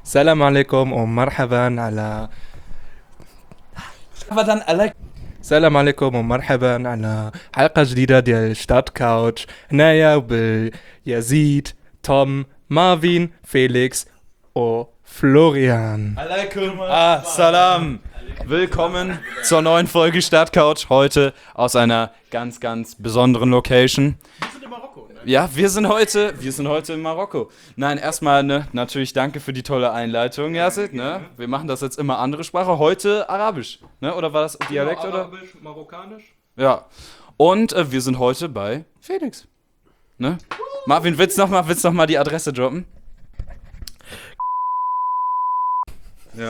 Salam alaikum und marhaban ala. السلام عليكم ومرحبا على حلقة جديدة ديال ستارت كاوتش هنايا بيزيد توم مارفين فيليكس وفلorian. Alaikum Salam. Willkommen zur neuen Folge Stadtcouch. Heute aus einer ganz, ganz besonderen Location. Wir sind in Marokko, ne? Ja, wir sind heute in Marokko. Nein, erstmal natürlich danke für die tolle Einleitung, Yasid. Ne? Wir machen das jetzt immer andere Sprache. Heute Arabisch, ne? Oder war das Dialekt? Genau, Arabisch, oder? Marokkanisch. Ja. Und wir sind heute bei Felix. Ne? Marvin, willst du noch mal die Adresse droppen? Ja.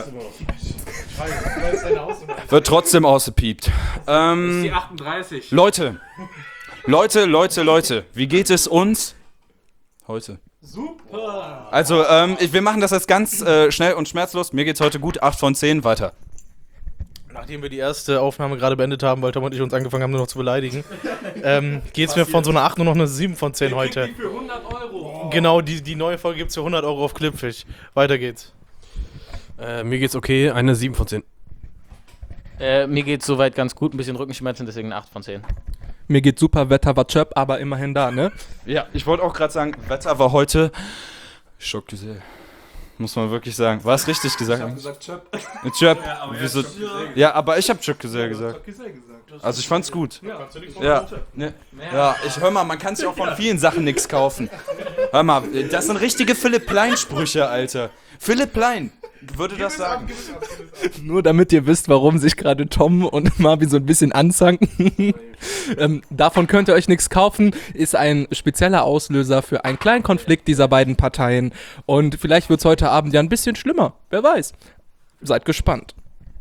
Wird trotzdem ausgepiept. Das ist die 38. Leute, wie geht es uns heute? Super! Also, wir machen das jetzt ganz schnell und schmerzlos. Mir geht's heute gut, 8 von 10, weiter. Nachdem wir die erste Aufnahme gerade beendet haben, weil Tom und ich uns angefangen haben, nur noch zu beleidigen, geht's mir von so einer 8 nur noch eine 7 von 10 heute. Für 100 Euro. Genau, die neue Folge gibt's für 100 Euro auf Clipfish. Weiter geht's. Mir geht's okay, eine 7 von 10. Mir geht's soweit ganz gut, ein bisschen Rückenschmerzen, deswegen eine 8 von 10. Mir geht super, Wetter war chöp, aber immerhin da, ne? Ja, ich wollte auch gerade sagen, Wetter war heute schockgesell. Muss man wirklich sagen. War es richtig gesagt? Ich hab gesagt Chöp. Chöp. Ja, aber ich hab Chöp-Gesell gesagt. Also ich fand's gut. Ja, ich hör mal, man kann sich auch von vielen Sachen nichts kaufen. Hör mal, das sind richtige Philipp Plein-Sprüche, Alter. Philipp Plein würde das sagen. Nur damit ihr wisst, warum sich gerade Tom und Marvin so ein bisschen anzanken. Davon könnt ihr euch nichts kaufen, ist ein spezieller Auslöser für einen kleinen Konflikt dieser beiden Parteien. Und vielleicht wird es heute Abend ja ein bisschen schlimmer. Wer weiß. Seid gespannt.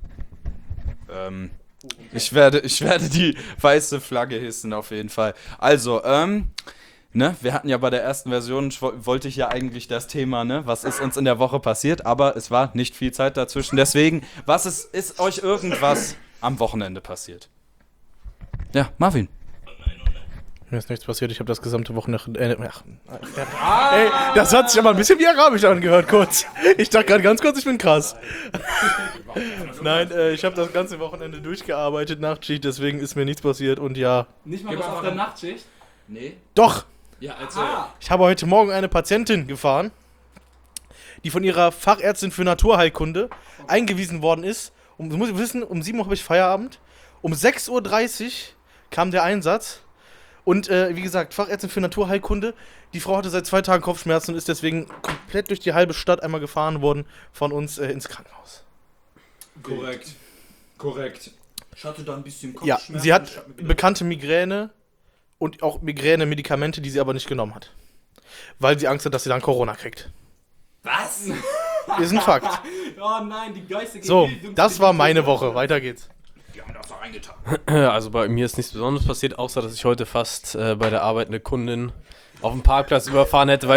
Ich werde die weiße Flagge hissen, auf jeden Fall. Also, wir hatten ja bei der ersten Version, wollte ich ja eigentlich das Thema, was ist uns in der Woche passiert, aber es war nicht viel Zeit dazwischen. Deswegen, ist euch irgendwas am Wochenende passiert? Ja, Marvin. Mir ist nichts passiert, ich habe das gesamte Wochenende... Ey, das hat sich aber ein bisschen wie Arabisch angehört, kurz. Ich dachte gerade ganz kurz, ich bin krass. Nein, ich habe das ganze Wochenende durchgearbeitet, Nachtschicht, deswegen ist mir nichts passiert und ja... Nicht mal was auf der Nachtschicht? Nee. Doch! Ja, also... Ich habe heute Morgen eine Patientin gefahren, die von ihrer Fachärztin für Naturheilkunde eingewiesen worden ist. Du musst wissen, um 7 Uhr habe ich Feierabend. Um 6:30 Uhr kam der Einsatz. Und wie gesagt, Fachärztin für Naturheilkunde. Die Frau hatte seit 2 Tagen Kopfschmerzen und ist deswegen komplett durch die halbe Stadt einmal gefahren worden von uns ins Krankenhaus. Korrekt. Ich hatte da ein bisschen Kopfschmerzen. Ja, sie hat bekannte Migräne und auch Migräne-Medikamente, die sie aber nicht genommen hat. Weil sie Angst hat, dass sie dann Corona kriegt. Was? Ist ein Fakt. Oh nein, die geistige So, das war meine Woche. Weiter geht's. Die haben das da reingetan. Also bei mir ist nichts Besonderes passiert, außer dass ich heute fast bei der Arbeit eine Kundin auf dem Parkplatz überfahren hätte,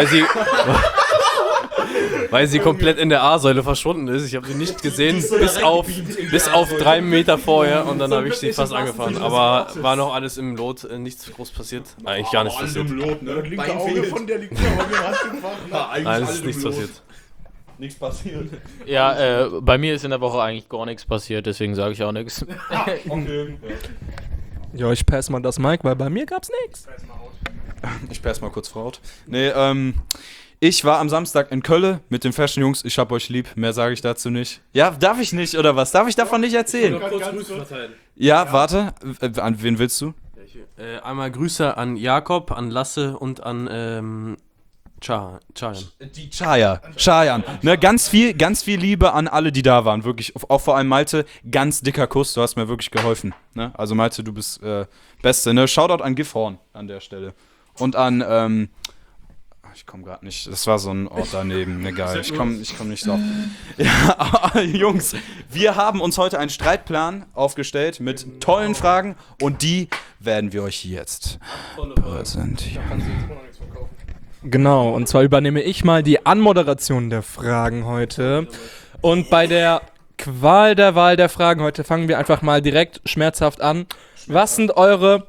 weil sie komplett in der A-Säule verschwunden ist. Ich habe sie nicht gesehen, bis auf 3 Meter vorher und dann habe ich sie fast angefahren. Aber war noch alles im Lot, nichts groß passiert. Eigentlich gar nichts passiert. Das linke Auge von der liegt ja bei mir Hand Nein, es ist nichts passiert. Nichts passiert. Ja, bei mir ist in der Woche eigentlich gar nichts passiert, deswegen sage ich auch nichts. Okay. Ja, ich pass mal das Mic, weil bei mir gab's nichts. Ich pass mal kurz Fraut. Nee, ich war am Samstag in Köln mit den Fashion-Jungs. Ich hab euch lieb, mehr sage ich dazu nicht. Ja, darf ich nicht, oder was? Darf ich davon nicht erzählen? Ja, warte. An wen willst du? Einmal Grüße an Jakob, an Lasse und an Chayan. Die Chayan. Ne, ganz viel Liebe an alle, die da waren. Wirklich, auch vor allem Malte, ganz dicker Kuss, du hast mir wirklich geholfen. Ne? Also Malte, du bist Beste. Ne? Shoutout an Gifhorn an der Stelle. Und an, ich komme gerade nicht, das war so ein Ort daneben, egal, ich komm nicht drauf. Ja, Jungs, wir haben uns heute einen Streitplan aufgestellt mit tollen Fragen und die werden wir euch jetzt präsentieren. Genau, und zwar übernehme ich mal die Anmoderation der Fragen heute. Und bei der Qual der Wahl der Fragen heute fangen wir einfach mal direkt schmerzhaft an. Was sind eure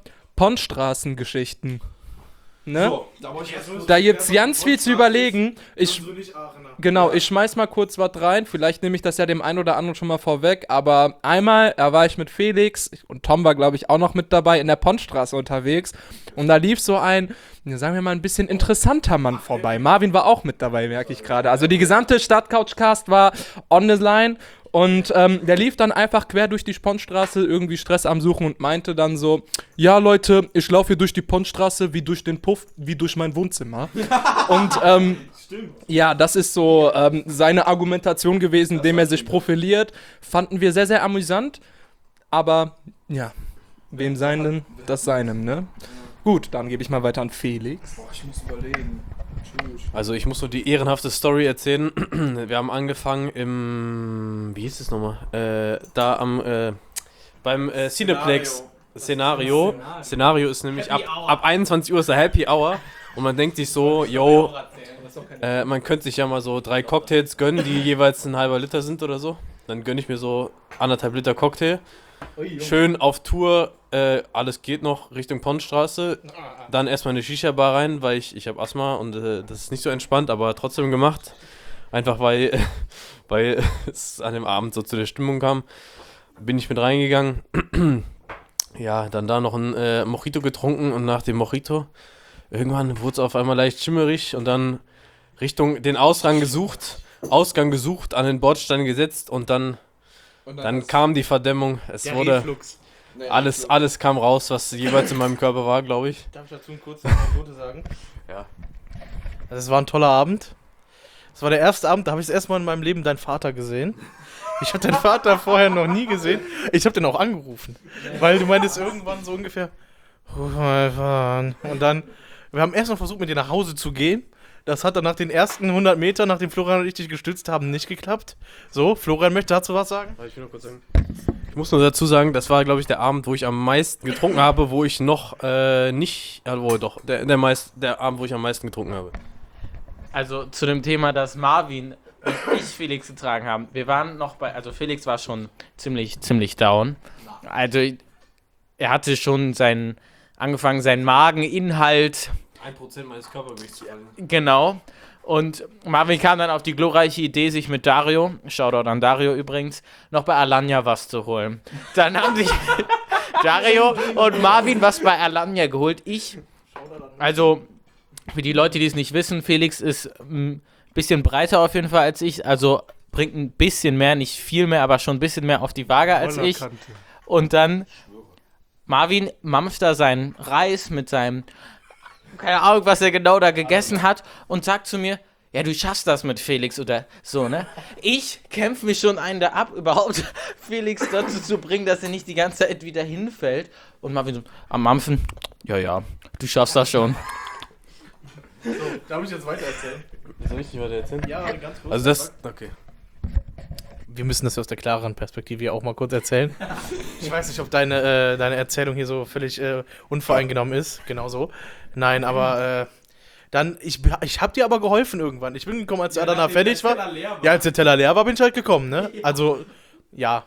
Ponnstraßengeschichten? Ne? So, Da gibt's ganz viel zu überlegen. Genau, ich schmeiß mal kurz was rein. Vielleicht nehme ich das ja dem einen oder anderen schon mal vorweg. Aber einmal, da war ich mit Felix und Tom war, glaube ich, auch noch mit dabei in der Pontstraße unterwegs. Und da lief so ein, sagen wir mal, ein bisschen interessanter Mann vorbei. Marvin war auch mit dabei, merke ich gerade. Also die gesamte Stadtcouchcast war on the line. Und der lief dann einfach quer durch die Pontstraße, irgendwie Stress am Suchen und meinte dann so, ja Leute, ich laufe hier durch die Pontstraße wie durch den Puff, wie durch mein Wohnzimmer. Und ja, das ist so seine Argumentation gewesen, indem er sich profiliert. Fanden wir sehr, sehr amüsant. Aber ja, wem seinen, das seinem, ne? Gut, dann gebe ich mal weiter an Felix. Boah, ich muss überlegen. Also ich muss nur die ehrenhafte Story erzählen. Wir haben angefangen wie hieß es nochmal? Beim Cineplex Szenario. Szenario ist nämlich ab 21 Uhr ist der Happy Hour und man denkt sich so, yo, man könnte sich ja mal so 3 Cocktails gönnen, die jeweils ein halber Liter sind oder so. Dann gönne ich mir so 1,5 Liter Cocktail. Schön auf Tour, alles geht noch Richtung Pontstraße. Dann erstmal eine Shisha-Bar rein, weil ich habe Asthma und das ist nicht so entspannt, aber trotzdem gemacht. Einfach weil es an dem Abend so zu der Stimmung kam. Bin ich mit reingegangen. Ja, dann da noch ein Mojito getrunken und nach dem Mojito irgendwann wurde es auf einmal leicht schimmerig und dann Richtung den Ausgang gesucht, an den Bordstein gesetzt und dann kam die Verdämmung. Es wurde Reflux. alles kam raus, was jeweils in meinem Körper war, glaube ich. Darf ich dazu kurz eine Anekdote sagen? Ja. Also es war ein toller Abend. Es war der erste Abend, da habe ich das erste Mal in meinem Leben deinen Vater gesehen. Ich habe deinen Vater vorher noch nie gesehen. Ich habe den auch angerufen. Weil du meintest irgendwann so ungefähr, ruf mal fahren. Und dann, wir haben erst noch versucht, mit dir nach Hause zu gehen. Das hat dann nach den ersten 100 Metern, nachdem Florian und ich dich gestützt haben, nicht geklappt. So, Florian möchte dazu was sagen? Ich muss nur dazu sagen, das war, glaube ich, der Abend, wo ich am meisten getrunken habe, wo ich noch nicht, wohl doch, der Abend, wo ich am meisten getrunken habe. Also zu dem Thema, dass Marvin und ich Felix getragen haben. Wir waren noch also Felix war schon ziemlich down. Also er hatte schon angefangen, seinen Mageninhalt. 1% meines Körpergewichts zu fallen. Genau. Und Marvin kam dann auf die glorreiche Idee, sich mit Dario, Shoutout an Dario übrigens, noch bei Alanya was zu holen. Dann haben sich Dario und Marvin was bei Alanya geholt. Also für die Leute, die es nicht wissen, Felix ist ein bisschen breiter auf jeden Fall als ich, also bringt ein bisschen mehr, nicht viel mehr, aber schon ein bisschen mehr auf die Waage als ich. Und dann Marvin mampft da seinen Reis mit seinem, keine Ahnung, was er genau da gegessen hat und sagt zu mir, ja, du schaffst das mit Felix oder so, ne? Ich kämpfe mich schon einen da ab, überhaupt Felix dazu zu bringen, dass er nicht die ganze Zeit wieder hinfällt. Und Marvin so, am Mampfen, ja, du schaffst das schon. So, darf ich jetzt weiter erzählen? Soll ich nicht weiter erzählen? Ja, ganz kurz. Also das, okay. Wir müssen das aus der klareren Perspektive hier auch mal kurz erzählen. Ich weiß nicht, ob deine Erzählung hier so völlig unvoreingenommen ist. Genau so. Nein, aber dann, ich hab dir aber geholfen irgendwann. Ich bin gekommen, als der Adana fertig war. Ja, als der Teller leer war, bin ich halt gekommen, ne? Also, ja.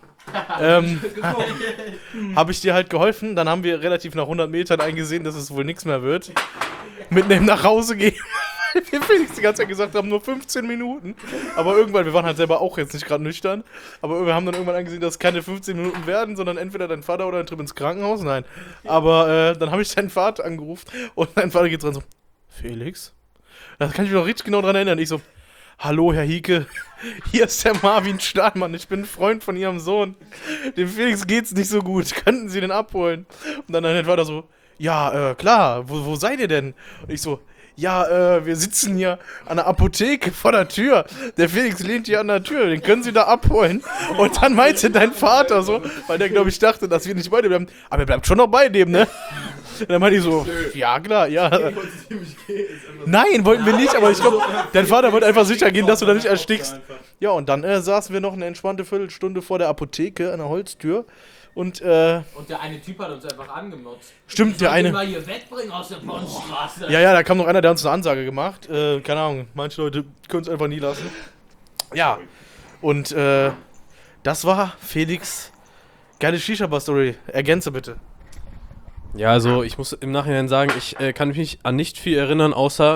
Habe ich dir halt geholfen. Dann haben wir relativ nach 100 Metern eingesehen, dass es wohl nichts mehr wird. Mitnehmen nach Hause gehen. Wir Felix die ganze Zeit gesagt haben, nur 15 Minuten. Aber irgendwann, wir waren halt selber auch jetzt nicht gerade nüchtern, aber wir haben dann irgendwann angesehen, dass es keine 15 Minuten werden, sondern entweder dein Vater oder dein Trip ins Krankenhaus. Nein. Aber dann habe ich deinen Vater angerufen und dein Vater geht dran so, Felix? Da kann ich mich noch richtig genau dran erinnern. Ich so, hallo Herr Hieke, hier ist der Marvin Stahlmann, ich bin ein Freund von Ihrem Sohn. Dem Felix geht's nicht so gut, könnten Sie den abholen? Und dann dein Vater so, ja, klar, wo seid ihr denn? Und ich so, ja, wir sitzen hier an der Apotheke vor der Tür. Der Felix lehnt hier an der Tür, den können Sie da abholen. Und dann meinte dein Vater so, weil der, glaube ich, dachte, dass wir nicht bei dem bleiben. Aber er bleibt schon noch bei dem, ne? Und dann meinte ich so, ja, klar, ja. Nein, wollten wir nicht, aber ich glaube, dein Vater wollte einfach sicher gehen, dass du da nicht erstickst. Ja, und dann saßen wir noch eine entspannte Viertelstunde vor der Apotheke an der Holztür. Und der eine Typ hat uns einfach angemotzt. Stimmt, der eine. Mal hier wegbringen aus der Pontstraße. Ja, da kam noch einer, der uns eine Ansage gemacht. Keine Ahnung, manche Leute können es einfach nie lassen. Ja, und das war Felix' geile Shisha-Bar-Story. Ergänze bitte. Ja, also ich muss im Nachhinein sagen, ich kann mich an nicht viel erinnern, außer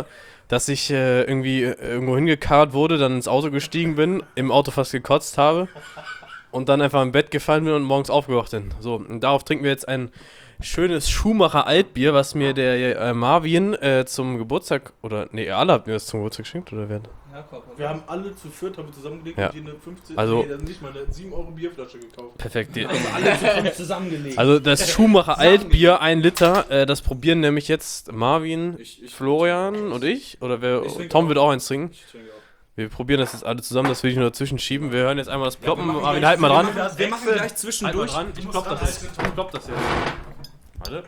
dass ich irgendwie irgendwo hingekarrt wurde, dann ins Auto gestiegen bin, im Auto fast gekotzt habe und dann einfach im Bett gefallen bin und morgens aufgewacht bin. So, und darauf trinken wir jetzt ein schönes Schumacher Altbier, was mir der Marvin zum Geburtstag, oder nee, ihr alle habt mir das zum Geburtstag geschenkt, oder wer? Wir haben alle zu viert zusammengelegt Ja. und hier eine 15, Also- nicht mal eine 7 Euro Bierflasche gekauft. Perfekt. zusammengelegt. Also das Schumacher Altbier, 1 Liter, das probieren nämlich jetzt Marvin, Florian und ich, oder Tom wird auch eins trinken. Wir probieren das jetzt alle zusammen, das will ich nur dazwischen schieben. Wir hören jetzt einmal das Ploppen. Marvin, halt mal dran. Wir machen gleich Halt mal zwischendurch. dran. Ich klopp das jetzt. Warte.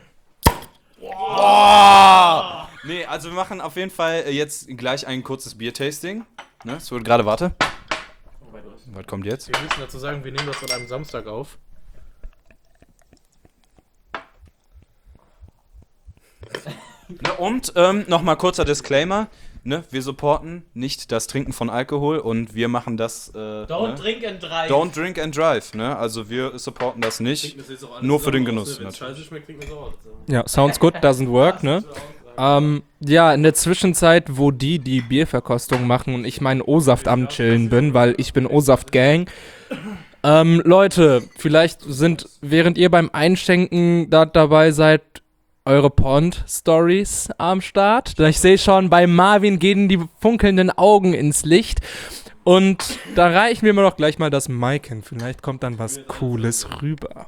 Nee, also wir machen auf jeden Fall jetzt gleich ein kurzes Bier-Tasting. Ne, es wird gerade, warte. Was kommt jetzt? Wir müssen dazu sagen, wir nehmen das an einem Samstag auf. Ne, und nochmal kurzer Disclaimer. Ne, wir supporten nicht das Trinken von Alkohol und wir machen das. Don't drink and drive. Don't drink and drive. Ne? Also wir supporten das nicht. Nur für den Genuss. Natürlich. Ja, sounds good, doesn't work, ne? Ja, in der Zwischenzeit, wo die Bierverkostung machen und ich meinen O-Saft am Chillen bin, weil ich bin O-Saft-Gang. Leute, vielleicht sind, während ihr beim Einschenken da dabei seid, eure Pond-Stories am Start. Ich sehe schon, bei Marvin gehen die funkelnden Augen ins Licht. Und da reichen wir mir doch gleich mal das Mic hin. Vielleicht kommt dann was Cooles rüber.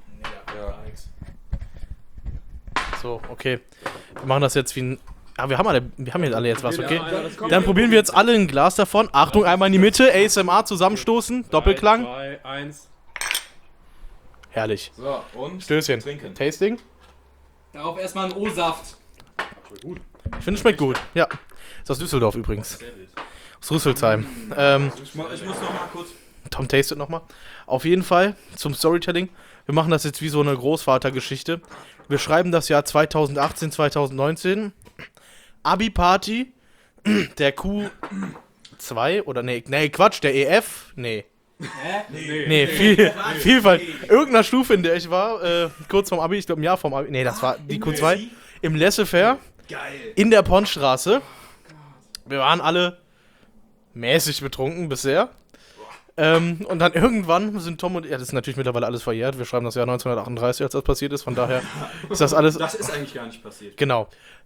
So, okay. Wir machen das jetzt wie ein. Ah, wir haben jetzt alle jetzt was, okay? Dann probieren wir jetzt alle ein Glas davon. Achtung, einmal in die Mitte. ASMR zusammenstoßen. Doppelklang. 2, 1. Herrlich. So, und Stößchen. trinken. Tasting. Darauf erstmal ein O-Saft. Ich finde, es schmeckt gut. Ja. Ist aus Düsseldorf übrigens. Aus Rüsselsheim. Ich muss noch mal kurz. Tom tastet nochmal. Auf jeden Fall zum Storytelling. Wir machen das jetzt wie so eine Großvatergeschichte. Wir schreiben das Jahr 2018, 2019. Abi-Party der Q2 oder nee, Quatsch, der EF. Nee. Nee, Vielfalt. Irgendeiner Stufe, in der ich war, kurz vorm Abi, ich glaube ein Jahr vorm Abi. Nee, das war die Q2. Im Laissez-faire. In der Pondstraße. Wir waren alle mäßig betrunken bisher. Und dann irgendwann sind Tom und... Ja, das ist natürlich mittlerweile alles verjährt. Wir schreiben das Jahr 1938, als das passiert ist. Von daher ist das alles... Das ist eigentlich gar nicht passiert. Genau.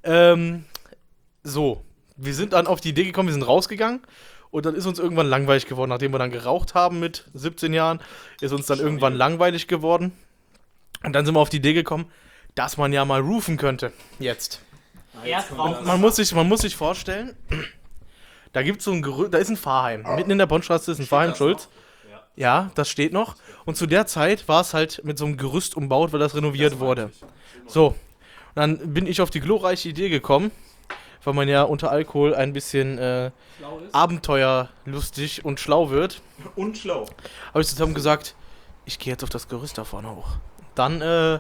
So. Wir sind dann auf die Idee gekommen, wir sind rausgegangen. Und dann ist uns irgendwann langweilig geworden. Nachdem wir dann geraucht haben mit 17 Jahren, ist uns dann irgendwann langweilig geworden. Und dann sind wir auf die Idee gekommen, dass man ja mal roofen könnte. Jetzt. Erst raus. Man muss sich vorstellen, da gibt's so ein da ist ein Pfarrheim. Mitten in der Bonnstraße ist ein Pfarrheim, Schulz. Ja, das steht noch. Und zu der Zeit war es halt mit so einem Gerüst umbaut, weil das renoviert wurde. So. Und dann bin ich auf die glorreiche Idee gekommen, weil man ja unter Alkohol ein bisschen abenteuerlustig und schlau wird. Und schlau. Habe ich zusammen gesagt, ich gehe jetzt auf das Gerüst da vorne hoch. Dann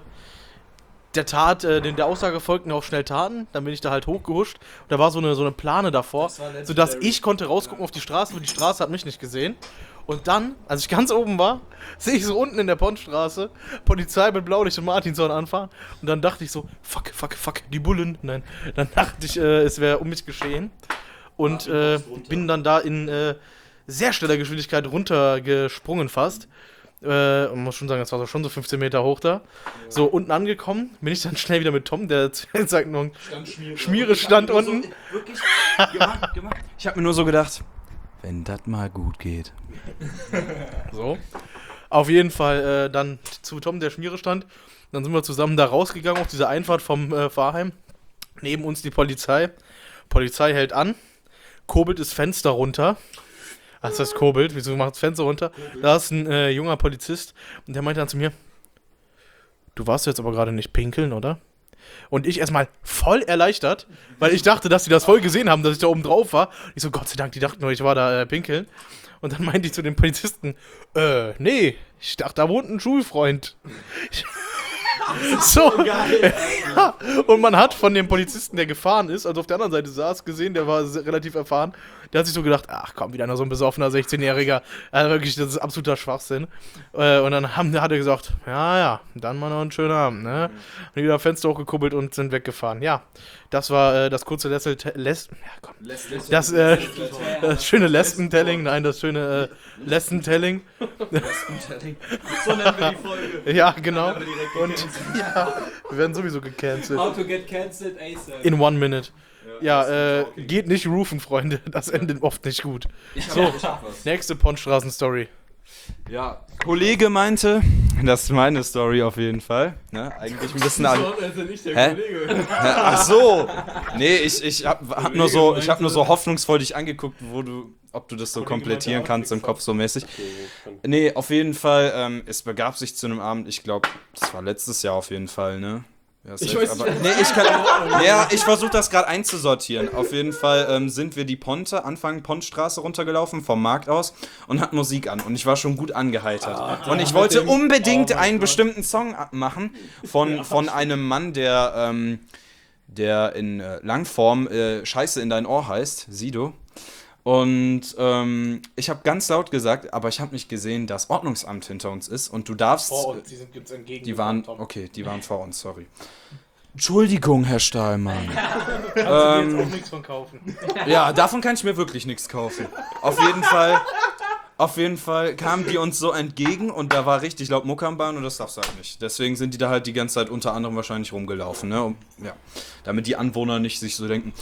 der Aussage folgten auch schnell Taten. Dann bin ich da halt hochgehuscht. Und da war so eine Plane davor, sodass ich konnte rausgucken auf die Straße, weil die Straße hat mich nicht gesehen. Und dann, als ich ganz oben war, sehe ich so unten in der Pondstraße Polizei mit Blaulicht und Martinshorn anfahren. Und dann dachte ich so, fuck, die Bullen. Nein, dann dachte ich, es wäre um mich geschehen. Und bin dann da in sehr schneller Geschwindigkeit runtergesprungen fast. Man muss schon sagen, das war schon so 15 Meter hoch da. So, unten angekommen, bin ich dann schnell wieder mit Tom, der sagt noch, Schmiere stand unten. Wirklich gemacht. Ich habe mir nur so gedacht, wenn das mal gut geht. So. Auf jeden Fall dann zu Tom, der Schmiere stand. Dann sind wir zusammen da rausgegangen auf diese Einfahrt vom Pfarrheim. Neben uns die Polizei. Polizei hält an, kurbelt das Fenster runter. Was heißt kurbelt? Wieso macht das Fenster runter? Da ist ein junger Polizist und der meinte dann zu mir, du warst jetzt aber gerade nicht pinkeln, oder? Und ich erstmal voll erleichtert, weil ich dachte, dass die das voll gesehen haben, dass ich da oben drauf war. Ich so, Gott sei Dank, die dachten nur, ich war da pinkeln. Und dann meinte ich zu den Polizisten, nee, ich dachte, da wohnt ein Schulfreund. So. Ja. Und man hat von dem Polizisten, der gefahren ist, also auf der anderen Seite saß, gesehen, der war relativ erfahren, der hat sich so gedacht, ach komm, wieder nur so ein besoffener 16-Jähriger. Also wirklich, das ist absoluter Schwachsinn. Und dann hat er gesagt, ja, dann mal noch einen schönen Abend, ne? Und wieder Fenster hochgekuppelt und sind weggefahren. Ja, Das war das kurze das schöne Lesben-Telling. Nein, das schöne Lesben-Telling. So nennen wir die Folge. Ja, genau. Und ja, wir werden sowieso gecancelt. How to get cancelled ASAP. In 1 minute. Ja, geht nicht roofen, Freunde. Das endet oft nicht gut. Ich hab was. Nächste Pondstraßen-Story. Ja, Kollege meinte, das ist meine Story auf jeden Fall. Ne? Eigentlich ein bisschen an. Hä? Ach so. Nee, ich hab nur so hoffnungsvoll dich angeguckt, ob du das so komplettieren kannst im Kopf so mäßig. Nee, auf jeden Fall, es begab sich zu einem Abend, ich glaube, das war letztes Jahr auf jeden Fall, ne? Ja, ich weiß aber, ich versuche das gerade einzusortieren. Auf jeden Fall sind wir die Anfang Pontstraße runtergelaufen, vom Markt aus und hatten Musik an. Und ich war schon gut angeheitert. Und ich wollte unbedingt einen bestimmten Song machen von einem Mann, der in Langform Scheiße in dein Ohr heißt, Sido. Und ich habe ganz laut gesagt, aber ich habe nicht gesehen, dass Ordnungsamt hinter uns ist und du darfst... Vor uns, die sind jetzt entgegen. Die waren vor uns, sorry. Entschuldigung, Herr Stahlmann. Kannst du mir jetzt auch nichts von kaufen. Ja, davon kann ich mir wirklich nichts kaufen. Auf jeden Fall kamen die uns so entgegen und da war richtig laut Mucke am Bahn und das darfst du halt nicht. Deswegen sind die da halt die ganze Zeit unter anderem wahrscheinlich rumgelaufen, ne? Damit die Anwohner nicht sich so denken,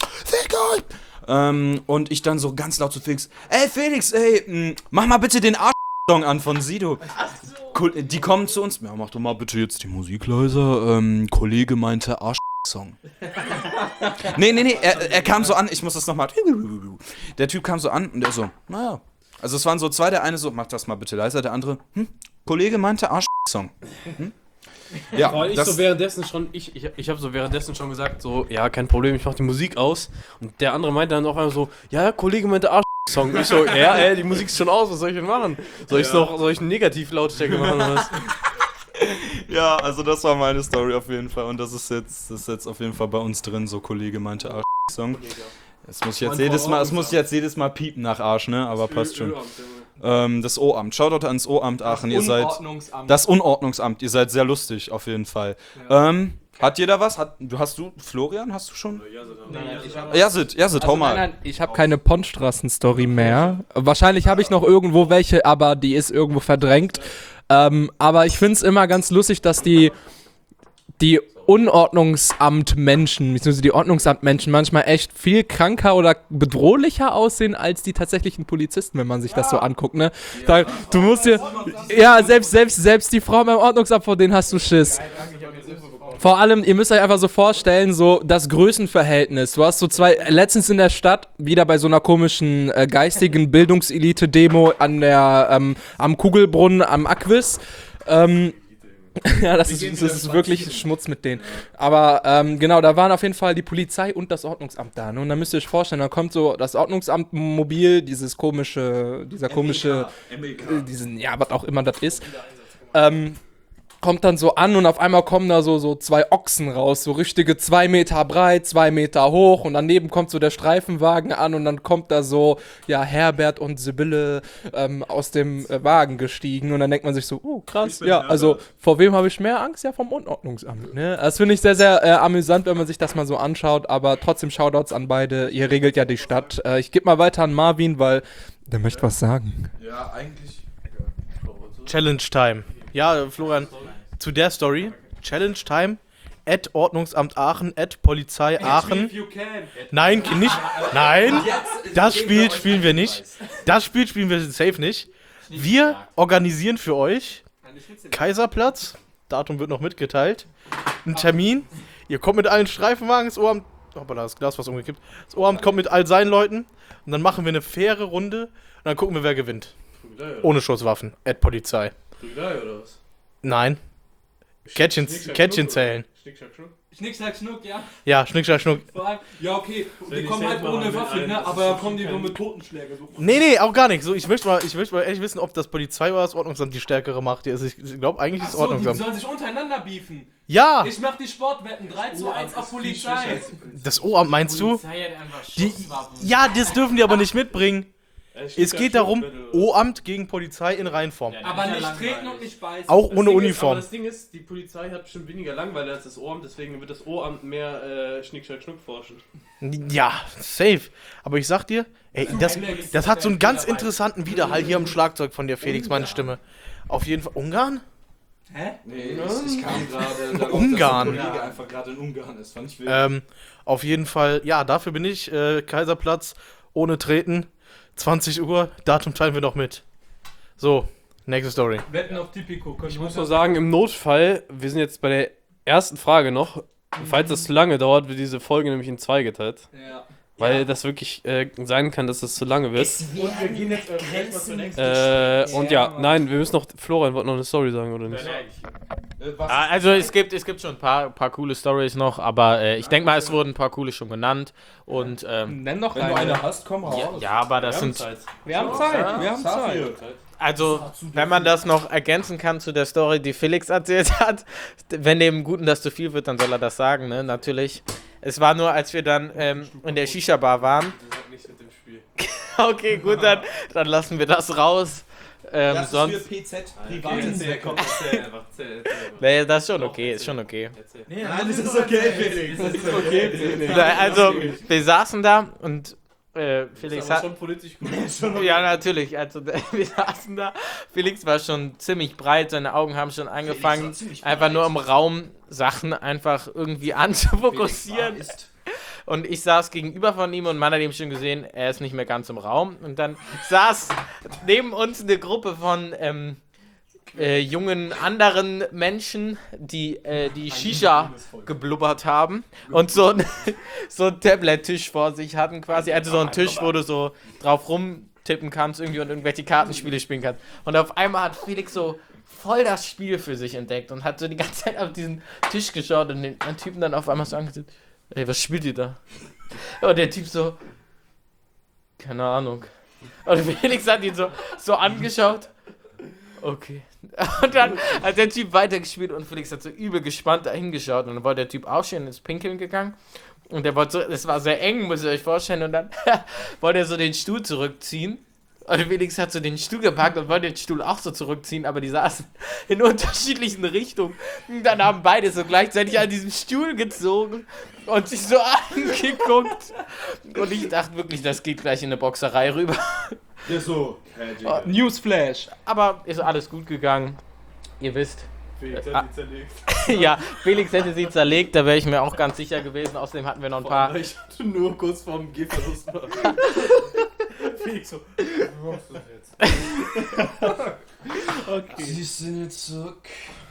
und ich dann so ganz laut zu Felix, ey Felix, mach mal bitte den Arsch-Song an von Sido. Die kommen zu uns, ja, mach doch mal bitte jetzt die Musik leiser. Kollege meinte Arsch-Song. Nee, er kam so an, ich muss das nochmal. Der Typ kam so an und der so, naja. Also es waren so zwei, der eine so, mach das mal bitte leiser, der andere, Kollege meinte Arsch-Song. Ja, Weil ich habe so währenddessen schon gesagt, so, ja, kein Problem, ich mach die Musik aus. Und der andere meinte dann auch einmal so, ja, Kollege meinte Arsch-Song. Ich so, ja, die Musik ist schon aus, was soll ich denn machen? Soll ich einen Negativ-Lautstärke machen oder was? Ja, also das war meine Story auf jeden Fall und das ist jetzt auf jeden Fall bei uns drin, so Kollege meinte Arsch-Song. Es muss jetzt jedes Mal piepen nach Arsch, ne? Aber passt schon. Das O-Amt. Shoutout ans O-Amt Aachen. Das Unordnungsamt. Ihr seid sehr lustig, auf jeden Fall. Ja. Hat jeder was? Florian, hast du schon? Yazid, hau mal. Nein, ich habe keine Pondstraßen-Story mehr. Wahrscheinlich habe ich noch irgendwo welche, aber die ist irgendwo verdrängt. Aber ich finde es immer ganz lustig, dass die Unordnungsamtmenschen, beziehungsweise die Ordnungsamtmenschen manchmal echt viel kranker oder bedrohlicher aussehen als die tatsächlichen Polizisten, wenn man sich das so anguckt, ne? Du musst dir, ja, selbst die Frau beim Ordnungsamt, vor denen hast du Schiss. Vor allem, ihr müsst euch einfach so vorstellen, so das Größenverhältnis. Du hast so letztens in der Stadt, wieder bei so einer komischen geistigen Bildungselite-Demo am Kugelbrunnen, am Aquis, ja, das ist wirklich Schmutz mit denen. Aber genau, da waren auf jeden Fall die Polizei und das Ordnungsamt da. Ne? Und dann müsst ihr euch vorstellen, da kommt so das Ordnungsamtmobil, dieser komische, ja, was auch immer das ist, kommt dann so an und auf einmal kommen da so zwei Ochsen raus, so richtige 2 Meter breit, 2 Meter hoch und daneben kommt so der Streifenwagen an und dann kommt da so, ja, Herbert und Sibylle aus dem Wagen gestiegen und dann denkt man sich so, oh krass, ja, also vor wem habe ich mehr Angst? Ja, vom Unordnungsamt, ne? Das finde ich sehr, sehr amüsant, wenn man sich das mal so anschaut, aber trotzdem Shoutouts an beide, ihr regelt ja die Stadt. Ich gebe mal weiter an Marvin, weil der möchte was sagen. Ja, eigentlich. Challenge Time. Ja, Florian, zu der Story. Challenge Time. @Ordnungsamt Aachen, @Polizei Aachen. Nein, nicht. Nein, das Spiel spielen wir nicht. Das Spiel spielen wir safe nicht. Wir organisieren für euch Kaiserplatz. Datum wird noch mitgeteilt. Ein Termin. Ihr kommt mit allen Streifenwagen. Das Ohamt. Hoppala, das Glas was umgekippt. Das Ohamt kommt mit all seinen Leuten. Und dann machen wir eine faire Runde. Und dann gucken wir, wer gewinnt. Ohne Schusswaffen. @Polizei. Prügelei oder was? Nein. Kettchen zählen. Schnick, Schnack, Schnuck? Schnick, Schnack, Schnuck, ja. Ja, Schnick, Schnack, Schnuck. Ja, okay. Die kommen halt ohne Waffe, ne? Aber kommen die nur mit Totenschläge. So. Nee, auch gar nicht. So, ich möchte mal echt wissen, ob das Polizei oder das Ordnungsamt die stärkere Macht ist. Ich glaube, eigentlich ist das Ordnungsamt. Die sollen sich untereinander beefen. Ja! Ich mach die Sportwetten. 3:1 auf Polizei. Das O-Amt meinst du? Polizei hat einfach Schusswaffen. Ja, das dürfen die aber nicht mitbringen. Es geht darum, O-Amt gegen Polizei in Rheinform. Aber nicht treten und nicht beißen. Auch Das ohne Ding Uniform. aber das Ding ist, die Polizei hat bestimmt weniger Langweile als das O-Amt, deswegen wird das O-Amt mehr Schnick, Schnack, Schnuck forschen. Ja, safe. Aber ich sag dir, ey, das hat so einen ganz interessanten Widerhall hier am Schlagzeug von dir, Felix, meine Stimme. Auf jeden Fall. Ungarn? Nee, ich kam gerade darauf, Ungarn. dass der Kollege einfach gerade in Ungarn ist. Fand ich wild. Auf jeden Fall, ja, dafür bin ich. Kaiserplatz, ohne Treten, 20 Uhr, Datum teilen wir noch mit. So, nächste Story. Wetten auf Tipico. Ich muss nur sagen, im Notfall, wir sind jetzt bei der ersten Frage noch, falls das zu lange dauert, wird diese Folge nämlich in 2 geteilt. Ja. Weil das wirklich sein kann, dass das zu lange wird. Und wir gehen jetzt erstmal zur nächsten. Und ja, nein, wir müssen noch, Florian wollte noch eine Story sagen, oder nicht? Also es gibt schon ein paar coole Storys noch, aber ich denke mal, es wurden ein paar coole schon genannt. Und Nenn noch Wenn du eine. eine hast, komm raus. ja, aber das sind... Wir haben Zeit, wir haben Zeit. Also, wenn man das noch ergänzen kann zu der Story, die Felix erzählt hat, wenn dem Guten das zu viel wird, dann soll er das sagen, ne, natürlich. Es war nur, als wir dann in der Shisha-Bar waren. Nichts mit dem Spiel. Okay, gut, dann lassen wir das raus. Sonst... PZ Nee, das ist schon okay, ist schon okay. Nein, das ist okay, Felix. Das ist okay. Also, wir saßen da und Felix hat... schon politisch gut. Ja, natürlich. Also, wir saßen da. Felix war schon ziemlich breit, seine Augen haben schon angefangen, einfach nur im Raum Sachen einfach irgendwie anzufokussieren. Und ich saß gegenüber von ihm und man hat ihm schon gesehen, er ist nicht mehr ganz im Raum. Und dann saß neben uns eine Gruppe von jungen anderen Menschen, die die Shisha geblubbert haben und so ein Tablet-Tisch vor sich hatten quasi. Also so ein Tisch, wo du so drauf rumtippen kannst irgendwie und irgendwelche Kartenspiele spielen kannst. Und auf einmal hat Felix so voll das Spiel für sich entdeckt und hat so die ganze Zeit auf diesen Tisch geschaut und den Typen dann auf einmal so angesehen, ey, was spielt ihr da? Und der Typ so, keine Ahnung. Und Felix hat ihn so angeschaut. Okay. Und dann hat der Typ weitergespielt und Felix hat so übel gespannt dahin geschaut und dann war der Typ auch schon ins Pinkeln gegangen. Und der wollte so, das war sehr eng, müsst ihr euch vorstellen. Und dann wollte er so den Stuhl zurückziehen. Und Felix hat so den Stuhl gepackt und wollte den Stuhl auch so zurückziehen, aber die saßen in unterschiedlichen Richtungen. Und dann haben beide so gleichzeitig an diesem Stuhl gezogen und sich so angeguckt. Und ich dachte wirklich, das geht gleich in eine Boxerei rüber. Ja, so. Newsflash. Aber ist alles gut gegangen. Ihr wisst. Felix hat die zerlegt. Ja, Felix hätte sie zerlegt, da wäre ich mir auch ganz sicher gewesen. Außerdem hatten wir noch ein paar... Ich hatte nur kurz vorm Gehverlust. Felix so. Was ist das jetzt? Okay. Sie sind jetzt zurück.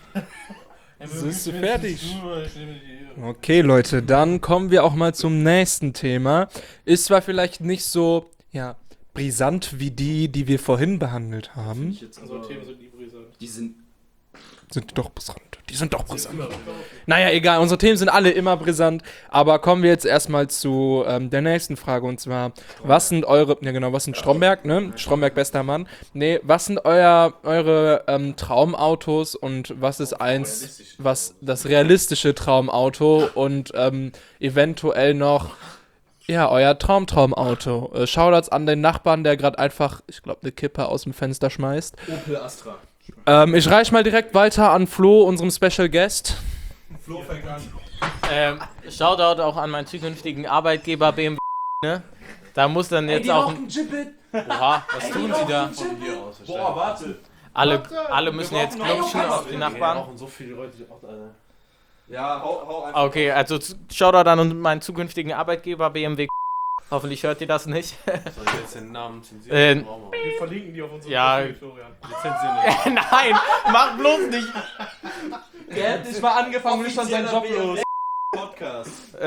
Bist du fertig? Okay, Leute, dann kommen wir auch mal zum nächsten Thema. Ist zwar vielleicht nicht so, ja, brisant wie die wir vorhin behandelt haben. Unsere Themen sind nie brisant. Die sind. Sind doch brisant. Die sind doch brisant. Naja, egal, unsere Themen sind alle immer brisant. Aber kommen wir jetzt erstmal zu der nächsten Frage. Und zwar, was sind eure, ja genau, was sind Stromberg, ne? Stromberg, bester Mann. Nee, was sind eure Traumautos und was ist was das realistische Traumauto und eventuell noch, ja, euer Traumauto. Shoutouts an den Nachbarn, der gerade einfach, ich glaube, eine Kippe aus dem Fenster schmeißt. Opel Astra. Ich reiche mal direkt weiter an Flo, unserem Special Guest. Flo fängt an. Shoutout auch an meinen zukünftigen Arbeitgeber BMW, ne? Da muss dann jetzt auch... Oha, was tun sie da? Boah, warte. Alle müssen jetzt klopfen auf die Nachbarn. Und so viele Leute, die auch, Alter. Ja, hau einfach. Okay, also Shoutout an meinen zukünftigen Arbeitgeber BMW. Hoffentlich hört ihr das nicht. Soll ich jetzt den Namen zensieren? Wir verlinken die auf unserem Ja. Profil, Florian. Zensieren nicht. Nein, mach bloß nicht. Der hat nicht mal angefangen und ist schon sein Job los. Podcast.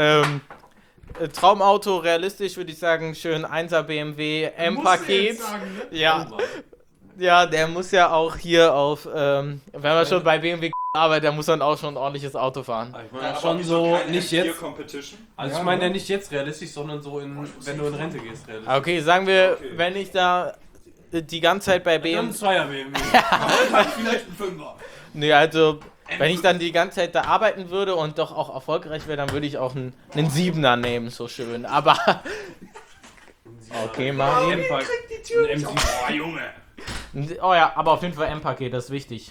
Traumauto, realistisch würde ich sagen, schön 1er BMW M-Paket. Ja. Ja, der muss ja auch hier auf, wenn man schon bei BMW arbeitet, der muss dann auch schon ein ordentliches Auto fahren. Ich meine schon so, nicht jetzt. Competition. Also ich meine ja nicht jetzt realistisch, sondern so, wenn du in Rente gehst, realistisch. Okay, sagen wir, wenn ich da die ganze Zeit bei Dann BMW... ein Zweier BMW. Vielleicht ein Fünfer. Nee, also, wenn ich dann die ganze Zeit da arbeiten würde und doch auch erfolgreich wäre, dann würde ich auch einen 7er nehmen, so schön. Aber... Okay, Marvin. Oh, Junge. Oh ja, aber auf jeden Fall M-Paket, das ist wichtig.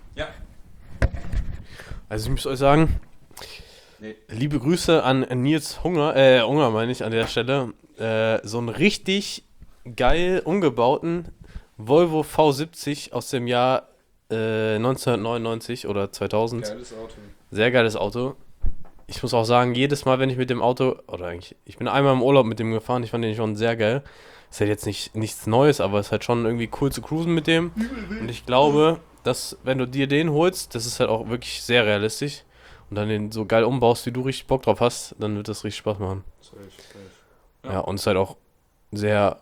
Also ich muss euch sagen, liebe Grüße an Nils Hunger meine ich an der Stelle, so einen richtig geil umgebauten Volvo V70 aus dem Jahr 1999 oder 2000. Geiles Auto. Sehr geiles Auto. Ich muss auch sagen, jedes Mal, wenn ich mit dem Auto, oder eigentlich, ich bin einmal im Urlaub mit dem gefahren, ich fand den schon sehr geil. Ist halt jetzt nichts Neues, aber es ist halt schon irgendwie cool zu cruisen mit dem. Und ich glaube, dass, wenn du dir den holst, das ist halt auch wirklich sehr realistisch. Und dann den so geil umbaust, wie du richtig Bock drauf hast, dann wird das richtig Spaß machen. Ja, und es ist halt auch sehr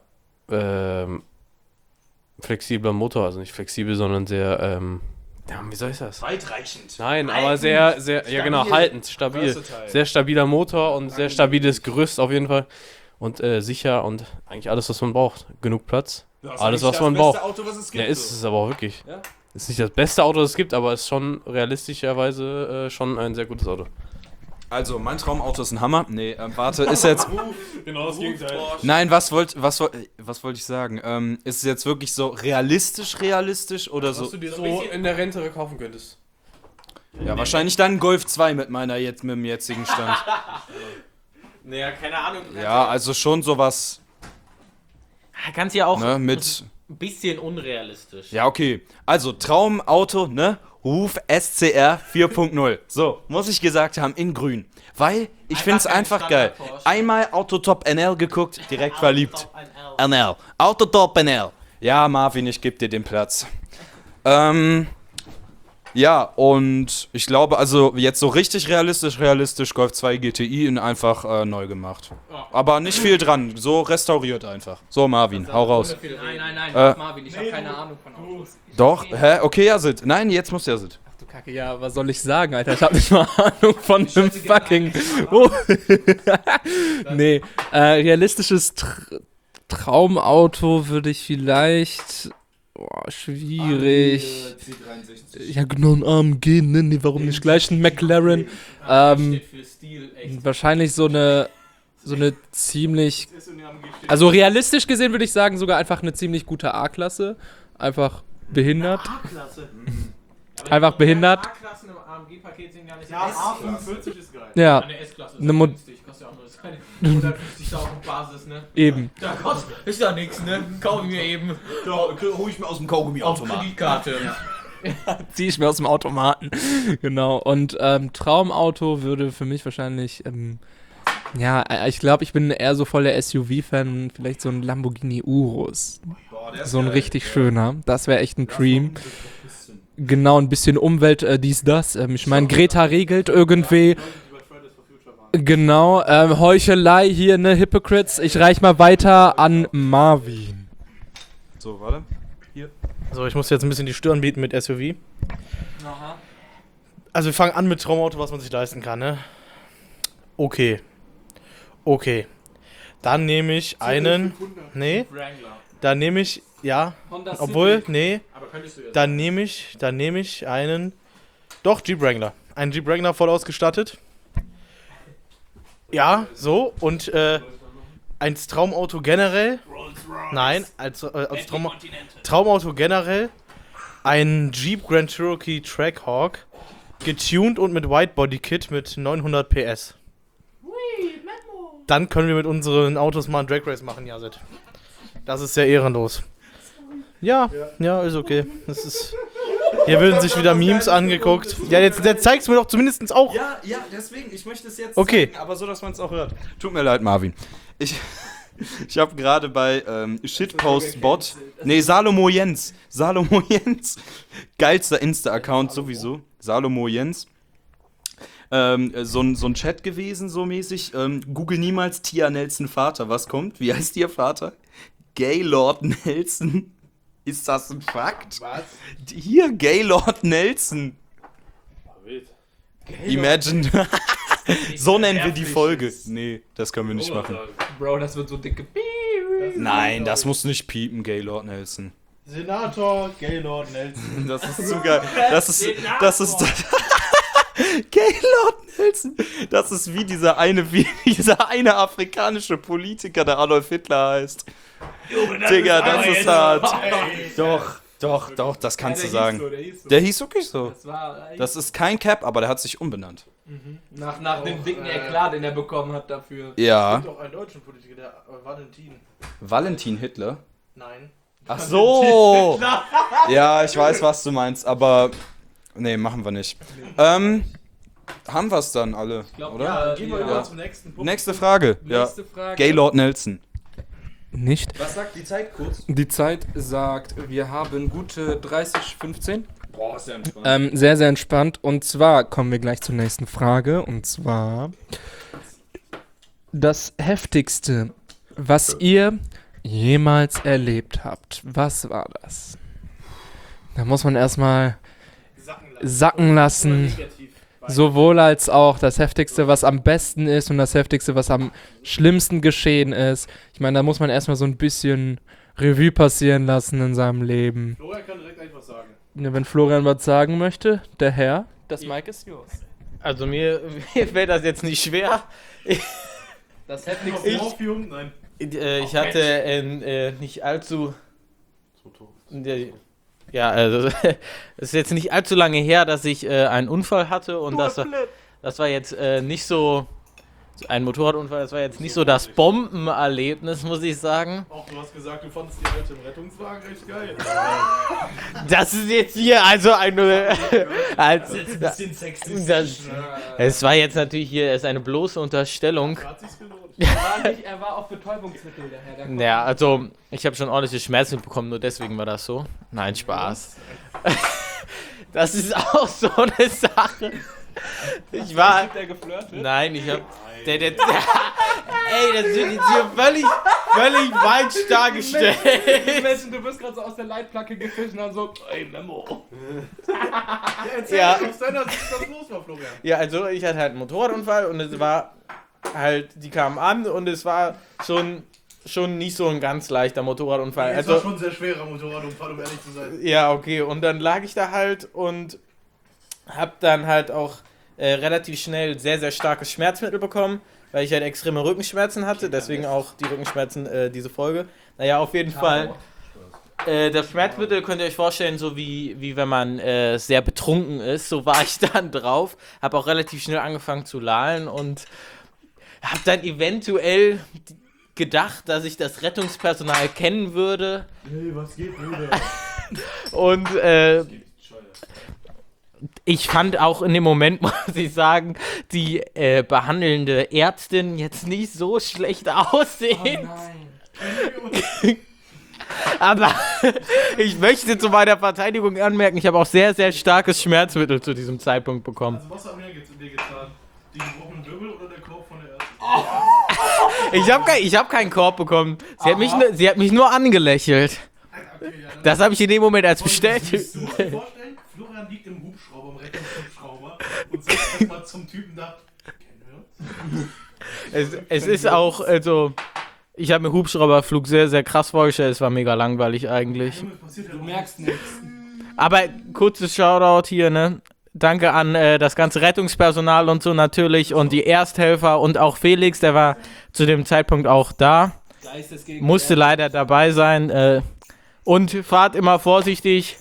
flexibler Motor, also nicht flexibel, sondern sehr, ja, wie soll ich das? Weitreichend. Nein, aber sehr, ja genau, haltend, stabil. Sehr stabiler Motor und sehr stabiles Gerüst auf jeden Fall. Und sicher und eigentlich alles, was man braucht. Genug Platz. Alles, was man braucht. Auto, was es gibt, Ja, ist es aber auch wirklich. Ja? Ist nicht das beste Auto, das es gibt, aber ist schon realistischerweise schon ein sehr gutes Auto. Also, mein Traumauto ist ein Hammer. Nee, warte, ist jetzt... Genau das Gegenteil. Nein, was wollte ich sagen? Ist es jetzt wirklich so realistisch oder so? Was du dir so in der Rente kaufen könntest. Ja, wahrscheinlich dann ein Golf 2 mit dem jetzigen Stand. Naja, keine Ahnung. Ja, also schon sowas, Kannst ja auch ne, mit... ein bisschen unrealistisch. Ja, okay. Also, Traumauto, ne? Ruf SCR 4.0. So, muss ich gesagt haben, in grün. Weil, ich find's einfach geil. Einmal Autotop NL geguckt, direkt verliebt. NL. Autotop NL. Ja, Marvin, ich geb dir den Platz. Ja, und ich glaube, also jetzt so richtig realistisch Golf 2 GTI in einfach neu gemacht. Aber nicht viel dran, so restauriert einfach. So, Marvin, hau raus. Nein, Marvin, ich habe keine Ahnung von Autos. Doch, hä? Okay, Yazid. Nein, jetzt muss Yazid. Du Kacke, ja, was soll ich sagen, Alter? Ich habe nicht mal Ahnung von einem fucking... Oh. Nee, realistisches Traumauto würde ich vielleicht... Boah, schwierig. Ja, genau, ein AMG, ne? Nee, warum nicht gleich ein McLaren? Wahrscheinlich so eine ziemlich... Also realistisch gesehen würde ich sagen, sogar einfach eine ziemlich gute A-Klasse. Einfach behindert. Einfach behindert. A-Klassen im AMG-Paket sind gar nicht Ja, A45 ist geil. Ja, Eine S-Klasse ist Eine Mo- günstig, kostet ja auch nur das keine 150.000 Basis, ne? eben. Ja Gott, ist ja nix, ne? Kauf ich mir eben Hol ich mir aus dem auf Kaugummiautomaten. Kreditkarte. Ziehe ich mir aus dem Automaten. Genau. Und Traumauto würde für mich wahrscheinlich, ja, ich glaube, ich bin eher so voll der SUV-Fan. Vielleicht so ein Lamborghini Urus. So ein richtig schöner. Das wäre echt ein Dream. Genau, ein bisschen Umwelt, dies, das. Ich meine, Greta regelt irgendwie. Genau, Heuchelei hier, ne, Hypocrites. Ich reich mal weiter an Marvin. So, warte. So, ich muss jetzt ein bisschen die Stirn bieten mit SUV. Also wir fangen an mit Traumauto, was man sich leisten kann, ne? Okay. Dann nehme ich einen... Nee, dann nehme ich... Ja, obwohl, nee. Aber könntest du jetzt. Dann nehme ich einen... Doch, Jeep Wrangler. Einen Jeep Wrangler voll ausgestattet. Ja, so. Und ein Traumauto generell. Nein, als Traumauto generell. Ein Jeep Grand Cherokee Trackhawk. Getuned und mit Whitebody-Kit mit 900 PS. Dann können wir mit unseren Autos mal einen Drag Race machen, Yazid. Das ist sehr ehrenlos. Ja, ist okay. Das ist... Hier würden sich wieder Memes angeguckt. Ja, jetzt zeigst du mir doch zumindest auch. Ja, deswegen, ich möchte es jetzt Okay. zeigen, aber so, dass man es auch hört. Tut mir leid, Marvin. Ich habe gerade bei Shitpost-Bot, nee, Salomo Jens, geilster Insta-Account sowieso, Salomo Jens, so ein Chat gewesen, so mäßig, google niemals Tia Nelson Vater, was kommt? Wie heißt ihr Vater? Gaylord Nelson. Ist das ein Fakt? Was? Hier, Gaylord Nelson. Imagine. So nennen wir die Folge. Nee, das können wir nicht machen. Bro, das wird so dicke. Nein, das muss nicht piepen, Gaylord Nelson. Senator Gaylord Nelson. Das ist zu geil. Das ist Gaylord Nelson. Das ist wie dieser eine afrikanische Politiker, der Adolf Hitler heißt. Digga, das ist hart. Doch, das kannst du sagen. Der hieß wirklich so. Das ist kein Cap, aber der hat sich umbenannt. Nach dem dicken Eklat, den er bekommen hat dafür. Ja. Es gibt auch einen deutschen Politiker, der Valentin. Valentin Hitler? Nein. Ach so. Ja, ich weiß, was du meinst, aber nee, machen wir nicht. Haben wir es dann alle, oder? Ja, gehen wir über zum nächsten Punkt. Nächste Frage. Nächste Frage. Gaylord Nelson. Nicht. Was sagt die Zeit kurz? Die Zeit sagt, wir haben gute 30, 15. Boah, ist ja entspannt. Sehr, sehr entspannt. Und zwar kommen wir gleich zur nächsten Frage. Und zwar das Heftigste, was ihr jemals erlebt habt. Was war das? Da muss man erstmal sacken lassen. Sowohl als auch das Heftigste, was am besten ist und das Heftigste, was am schlimmsten geschehen ist. Ich meine, da muss man erstmal so ein bisschen Revue passieren lassen in seinem Leben. Florian kann direkt einfach sagen. Ja, wenn Florian was sagen möchte, der Herr, das Mic ist yours. Also mir fällt das jetzt nicht schwer. Das Heftigste. Morphium? Nein. Ich hatte nicht allzu... Ja, also es ist jetzt nicht allzu lange her, dass ich einen Unfall hatte und das war jetzt nicht so ein Motorradunfall, das war jetzt nicht so das Bombenerlebnis, muss ich sagen. Auch du hast gesagt, du fandest die alte im Rettungswagen recht geil. Das ist jetzt hier also eine... als, Ein bisschen sexistisch. es war jetzt natürlich hier ist eine bloße Unterstellung. Hat sich's gelohnt. Er war auf Betäubungsmittel, der Herr. Ja, also ich habe schon ordentliche Schmerzen bekommen, nur deswegen war das so. Nein, Spaß. Das ist auch so eine Sache. Ich war... Der geflirtet? Nein, ich hab... Ey, das wird jetzt hier völlig falsch dargestellt. Du bist gerade so aus der Leitplanke gefischt und dann so, ey, Memo. Erzähl Ja. aus deiner Sicht, was los war, Florian. Ja, also ich hatte halt einen Motorradunfall und es war halt, die kamen an und es war schon nicht so ein ganz leichter Motorradunfall. Das war Also, schon ein sehr schwerer Motorradunfall, um ehrlich zu sein. ja, okay, und dann lag ich da halt und hab dann halt auch relativ schnell sehr, sehr starkes Schmerzmittel bekommen, weil ich halt extreme Rückenschmerzen hatte, deswegen auch die Rückenschmerzen diese Folge. Naja, auf jeden Fall. Das Schmerzmittel könnt ihr euch vorstellen, so wie wenn man sehr betrunken ist, so war ich dann drauf, hab auch relativ schnell angefangen zu lallen und hab dann eventuell gedacht, dass ich das Rettungspersonal kennen würde. Hey, was geht, Bruder? Und ich fand auch in dem Moment, muss ich sagen, die behandelnde Ärztin jetzt nicht so schlecht aussehen. Aber ich möchte zu meiner Verteidigung anmerken, ich habe auch sehr, sehr starkes Schmerzmittel zu diesem Zeitpunkt bekommen. Also was hat mir dir getan? Die gebrochenen Wirbel oder der Korb von der Ärztin? Ich hab keinen Korb bekommen. Sie hat mich nur angelächelt. Okay, ja, dann Das habe ich in dem Moment als bestätigt. Du musst dir vorstellen, Florian liegt im Hubschrauber, im Rettungshubschrauber und sagt erstmal zum Typen da, kennen wir uns? Es ist auch, also, ich habe mir Hubschrauberflug sehr, sehr krass vorgestellt. Es war mega langweilig eigentlich. Passiert ja Du noch merkst nichts. Aber kurzes Shoutout hier, ne? Danke an das ganze Rettungspersonal und so natürlich und die Ersthelfer und auch Felix, der war zu dem Zeitpunkt auch da. Musste leider dabei sein. Und fahrt immer vorsichtig.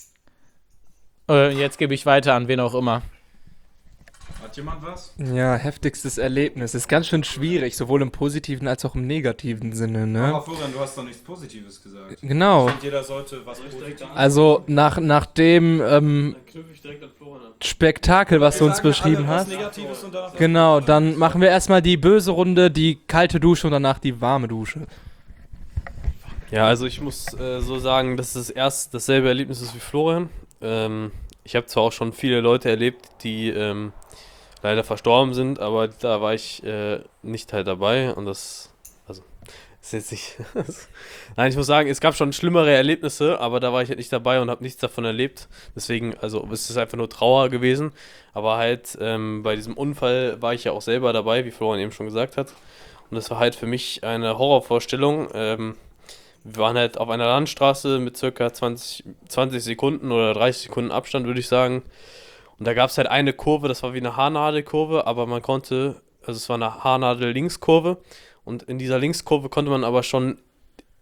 Jetzt gebe ich weiter an wen auch immer. Hat jemand was? Ja, heftigstes Erlebnis. Ist ganz schön schwierig, sowohl im positiven als auch im negativen Sinne, ne? Aber Florian, du hast doch nichts Positives gesagt. Genau. Jeder sollte was Positives Also nach dem Spektakel, was du uns beschrieben hast. Negatives und danach Genau, dann machen wir erstmal die böse Runde, die kalte Dusche und danach die warme Dusche. Ja, also ich muss so sagen, dass es erst dasselbe Erlebnis ist wie Florian. Ich habe zwar auch schon viele Leute erlebt, die leider verstorben sind, aber da war ich nicht halt dabei und das, also, ist jetzt nicht... Nein, ich muss sagen, es gab schon schlimmere Erlebnisse, aber da war ich halt nicht dabei und habe nichts davon erlebt. Deswegen, also es ist einfach nur Trauer gewesen, aber halt bei diesem Unfall war ich ja auch selber dabei, wie Florian eben schon gesagt hat. Und das war halt für mich eine Horrorvorstellung. Wir waren halt auf einer Landstraße mit circa 20 Sekunden oder 30 Sekunden Abstand, würde ich sagen. Und da gab es halt eine Kurve, das war wie eine Haarnadelkurve, aber man konnte, also es war eine Haarnadel-Linkskurve. Und in dieser Linkskurve konnte man aber schon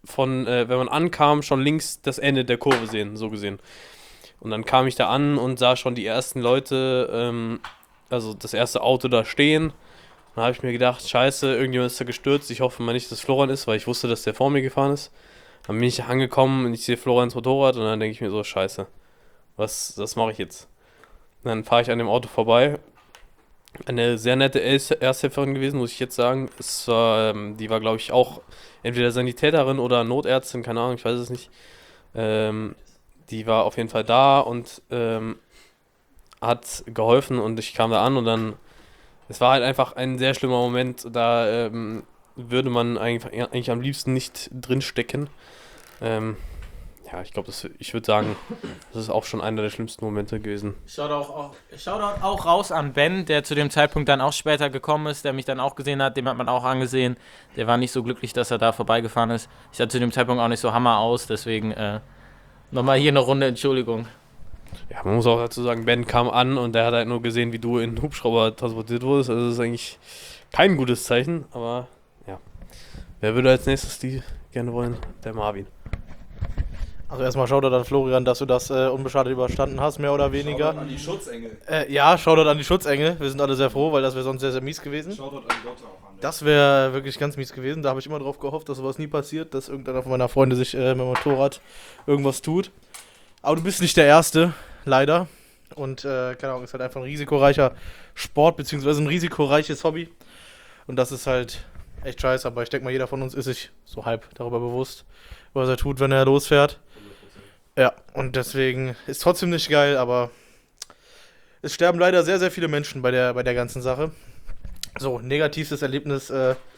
wenn man ankam, schon links das Ende der Kurve sehen, so gesehen. Und dann kam ich da an und sah schon die ersten Leute, also das erste Auto da stehen. Dann habe ich mir gedacht, scheiße, irgendjemand ist da gestürzt. Ich hoffe mal nicht, dass Florian ist, weil ich wusste, dass der vor mir gefahren ist. Dann bin ich angekommen und ich sehe Florians Motorrad und dann denke ich mir so, scheiße, was mache ich jetzt? Und dann fahre ich an dem Auto vorbei. Eine sehr nette Ersthelferin gewesen, muss ich jetzt sagen. Die war, glaube ich, auch entweder Sanitäterin oder Notärztin, keine Ahnung, ich weiß es nicht. Die war auf jeden Fall da und hat geholfen und ich kam da an und dann, es war halt einfach ein sehr schlimmer Moment, da würde man eigentlich am liebsten nicht drinstecken. Ja, ich glaube, ich würde sagen, das ist auch schon einer der schlimmsten Momente gewesen. Shoutout auch raus an Ben, der zu dem Zeitpunkt dann auch später gekommen ist, der mich dann auch gesehen hat, dem hat man auch angesehen. Der war nicht so glücklich, dass er da vorbeigefahren ist. Ich sah zu dem Zeitpunkt auch nicht so hammer aus, deswegen nochmal hier eine Runde Entschuldigung. Ja, man muss auch dazu sagen, Ben kam an und der hat halt nur gesehen, wie du in den Hubschrauber transportiert wurdest. Also das ist eigentlich kein gutes Zeichen, aber ja. Wer würde als nächstes die gerne wollen? Der Marvin. Also erstmal Shoutout an Florian, dass du das unbeschadet überstanden hast, mehr oder weniger. Shoutout an die Schutzengel. Ja, Shoutout an die Schutzengel. Wir sind alle sehr froh, weil das wäre sonst sehr, sehr mies gewesen. Shoutout an Gott auch an. Das wäre wirklich ganz mies gewesen. Da habe ich immer drauf gehofft, dass sowas nie passiert, dass irgendeiner von meiner Freunde sich mit dem Motorrad irgendwas tut. Aber du bist nicht der Erste, leider. Und keine Ahnung, ist halt einfach ein risikoreicher Sport, beziehungsweise ein risikoreiches Hobby. Und das ist halt echt scheiße. Aber ich denke mal, jeder von uns ist sich so halb darüber bewusst, was er tut, wenn er losfährt. Ja, und deswegen ist trotzdem nicht geil, aber es sterben leider sehr, sehr viele Menschen bei der ganzen Sache. So, negativstes Erlebnis.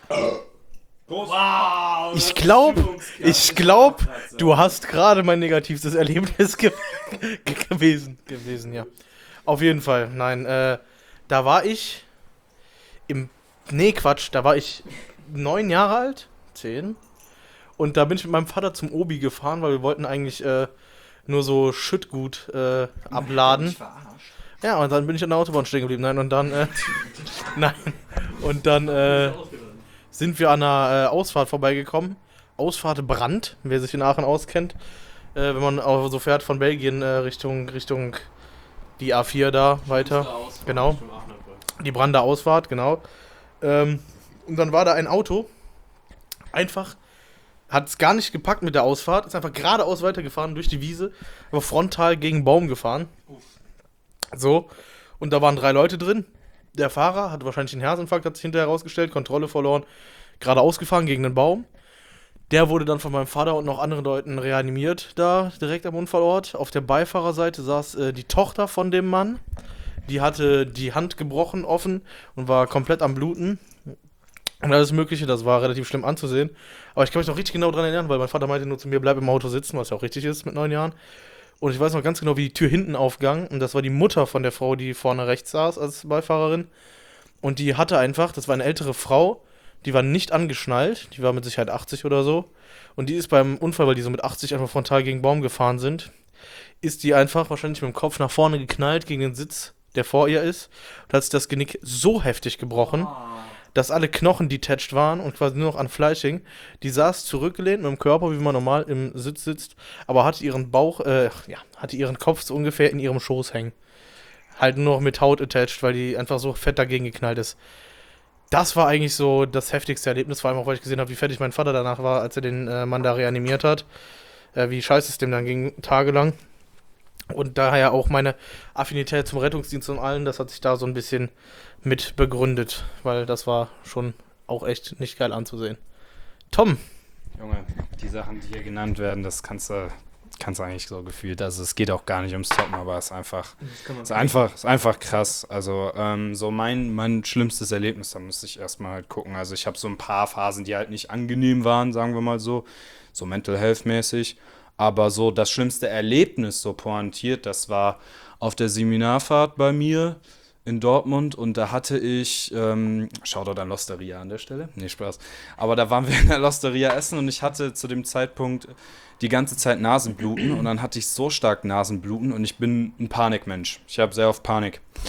Wow! Ich glaube, du hast gerade mein negativstes Erlebnis gewesen, ja. Auf jeden Fall, nein. Da war ich da war ich 9 Jahre alt, 10. Und da bin ich mit meinem Vater zum Obi gefahren, weil wir wollten eigentlich nur so Schüttgut abladen. Ja, und dann bin ich an der Autobahn stehen geblieben. Nein, und dann sind wir an einer Ausfahrt vorbeigekommen. Ausfahrt Brand, wer sich in Aachen auskennt. Wenn man auch so fährt von Belgien Richtung die A4 da weiter. Genau. Die Brander Ausfahrt, genau. Und dann war da ein Auto, einfach, hat es gar nicht gepackt mit der Ausfahrt, ist einfach geradeaus weitergefahren durch die Wiese, aber frontal gegen einen Baum gefahren. So, und da waren 3 Leute drin. Der Fahrer hatte wahrscheinlich einen Herzinfarkt, hat sich hinterher herausgestellt, Kontrolle verloren, geradeaus gefahren gegen einen Baum. Der wurde dann von meinem Vater und noch anderen Leuten reanimiert, da direkt am Unfallort. Auf der Beifahrerseite saß die Tochter von dem Mann. Die hatte die Hand gebrochen, offen, und war komplett am Bluten. Und alles Mögliche, das war relativ schlimm anzusehen. Aber ich kann mich noch richtig genau dran erinnern, weil mein Vater meinte nur zu mir, bleib im Auto sitzen, was ja auch richtig ist mit 9 Jahren. Und ich weiß noch ganz genau, wie die Tür hinten aufgang. Und das war die Mutter von der Frau, die vorne rechts saß als Beifahrerin. Und die hatte einfach, das war eine ältere Frau, die war nicht angeschnallt. Die war mit Sicherheit 80 oder so. Und die ist beim Unfall, weil die so mit 80 einfach frontal gegen einen Baum gefahren sind, ist die einfach wahrscheinlich mit dem Kopf nach vorne geknallt gegen den Sitz, der vor ihr ist. Und hat sich das Genick so heftig gebrochen, dass alle Knochen detached waren und quasi nur noch an Fleisch hing. Die saß zurückgelehnt mit dem Körper, wie man normal im Sitz sitzt, aber hatte ihren hatte ihren Kopf so ungefähr in ihrem Schoß hängen. Halt nur noch mit Haut attached, weil die einfach so fett dagegen geknallt ist. Das war eigentlich so das heftigste Erlebnis, vor allem auch, weil ich gesehen habe, wie fertig mein Vater danach war, als er den Mann da reanimiert hat. Wie scheiße es dem dann ging, tagelang. Und daher auch meine Affinität zum Rettungsdienst und allen, das hat sich da so ein bisschen mit begründet, weil das war schon auch echt nicht geil anzusehen. Tom. Junge, die Sachen, die hier genannt werden, das kannst du eigentlich so gefühlt, also es geht auch gar nicht ums Toppen, aber es ist einfach krass. Also so mein schlimmstes Erlebnis, da müsste ich erstmal halt gucken. Also ich habe so ein paar Phasen, die halt nicht angenehm waren, sagen wir mal so Mental Health mäßig. Aber so das schlimmste Erlebnis, so pointiert, das war auf der Seminarfahrt bei mir in Dortmund und da hatte ich, Shoutout an L'Osteria an der Stelle, nee, Spaß, aber da waren wir in der L'Osteria essen und ich hatte zu dem Zeitpunkt die ganze Zeit Nasenbluten und dann hatte ich so stark Nasenbluten und ich bin ein Panikmensch, ich habe sehr oft Panik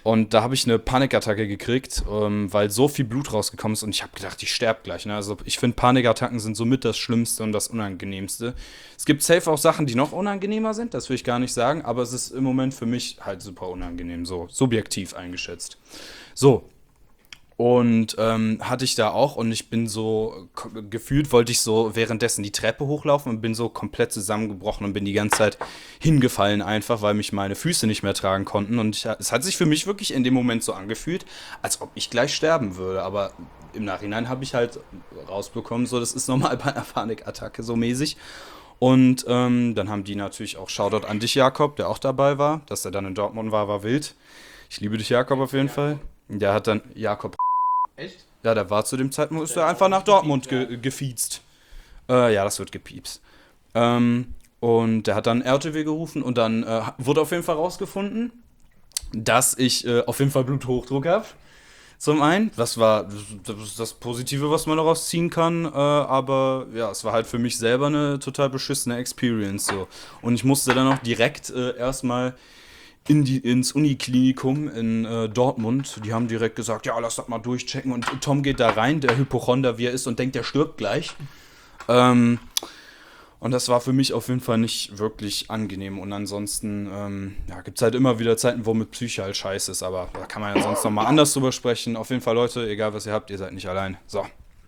Und da habe ich eine Panikattacke gekriegt, weil so viel Blut rausgekommen ist und ich habe gedacht, ich sterbe gleich. Ne? Also ich finde, Panikattacken sind somit das Schlimmste und das Unangenehmste. Es gibt safe auch Sachen, die noch unangenehmer sind, das will ich gar nicht sagen, aber es ist im Moment für mich halt super unangenehm, so subjektiv eingeschätzt. So. Und hatte ich da auch und ich bin so, gefühlt wollte ich so währenddessen die Treppe hochlaufen und bin so komplett zusammengebrochen und bin die ganze Zeit hingefallen einfach, weil mich meine Füße nicht mehr tragen konnten. Und es hat sich für mich wirklich in dem Moment so angefühlt, als ob ich gleich sterben würde. Aber im Nachhinein habe ich halt rausbekommen, so das ist normal bei einer Panikattacke so mäßig. Und dann haben die natürlich auch Shoutout an dich, Jakob, der auch dabei war. Dass er dann in Dortmund war wild. Ich liebe dich, Jakob, auf jeden Fall. Der hat dann, Jakob. Echt? Ja, der war zu dem Zeitpunkt, ist er einfach nach Dortmund gefiezt. Ja, das wird gepiepst. Und der hat dann RTW gerufen und dann wurde auf jeden Fall rausgefunden, dass ich auf jeden Fall Bluthochdruck habe. Zum einen, das war das Positive, was man daraus ziehen kann, aber ja, es war halt für mich selber eine total beschissene Experience so. Und ich musste dann auch direkt erstmal ins Uniklinikum in Dortmund. Die haben direkt gesagt, ja, lass das mal durchchecken. Und Tom geht da rein, der Hypochonder wie er ist, und denkt, der stirbt gleich. Und das war für mich auf jeden Fall nicht wirklich angenehm. Und ansonsten gibt es halt immer wieder Zeiten, wo mit Psyche halt scheiße ist. Aber da kann man ja sonst nochmal anders drüber sprechen. Auf jeden Fall, Leute, egal was ihr habt, ihr seid nicht allein. So.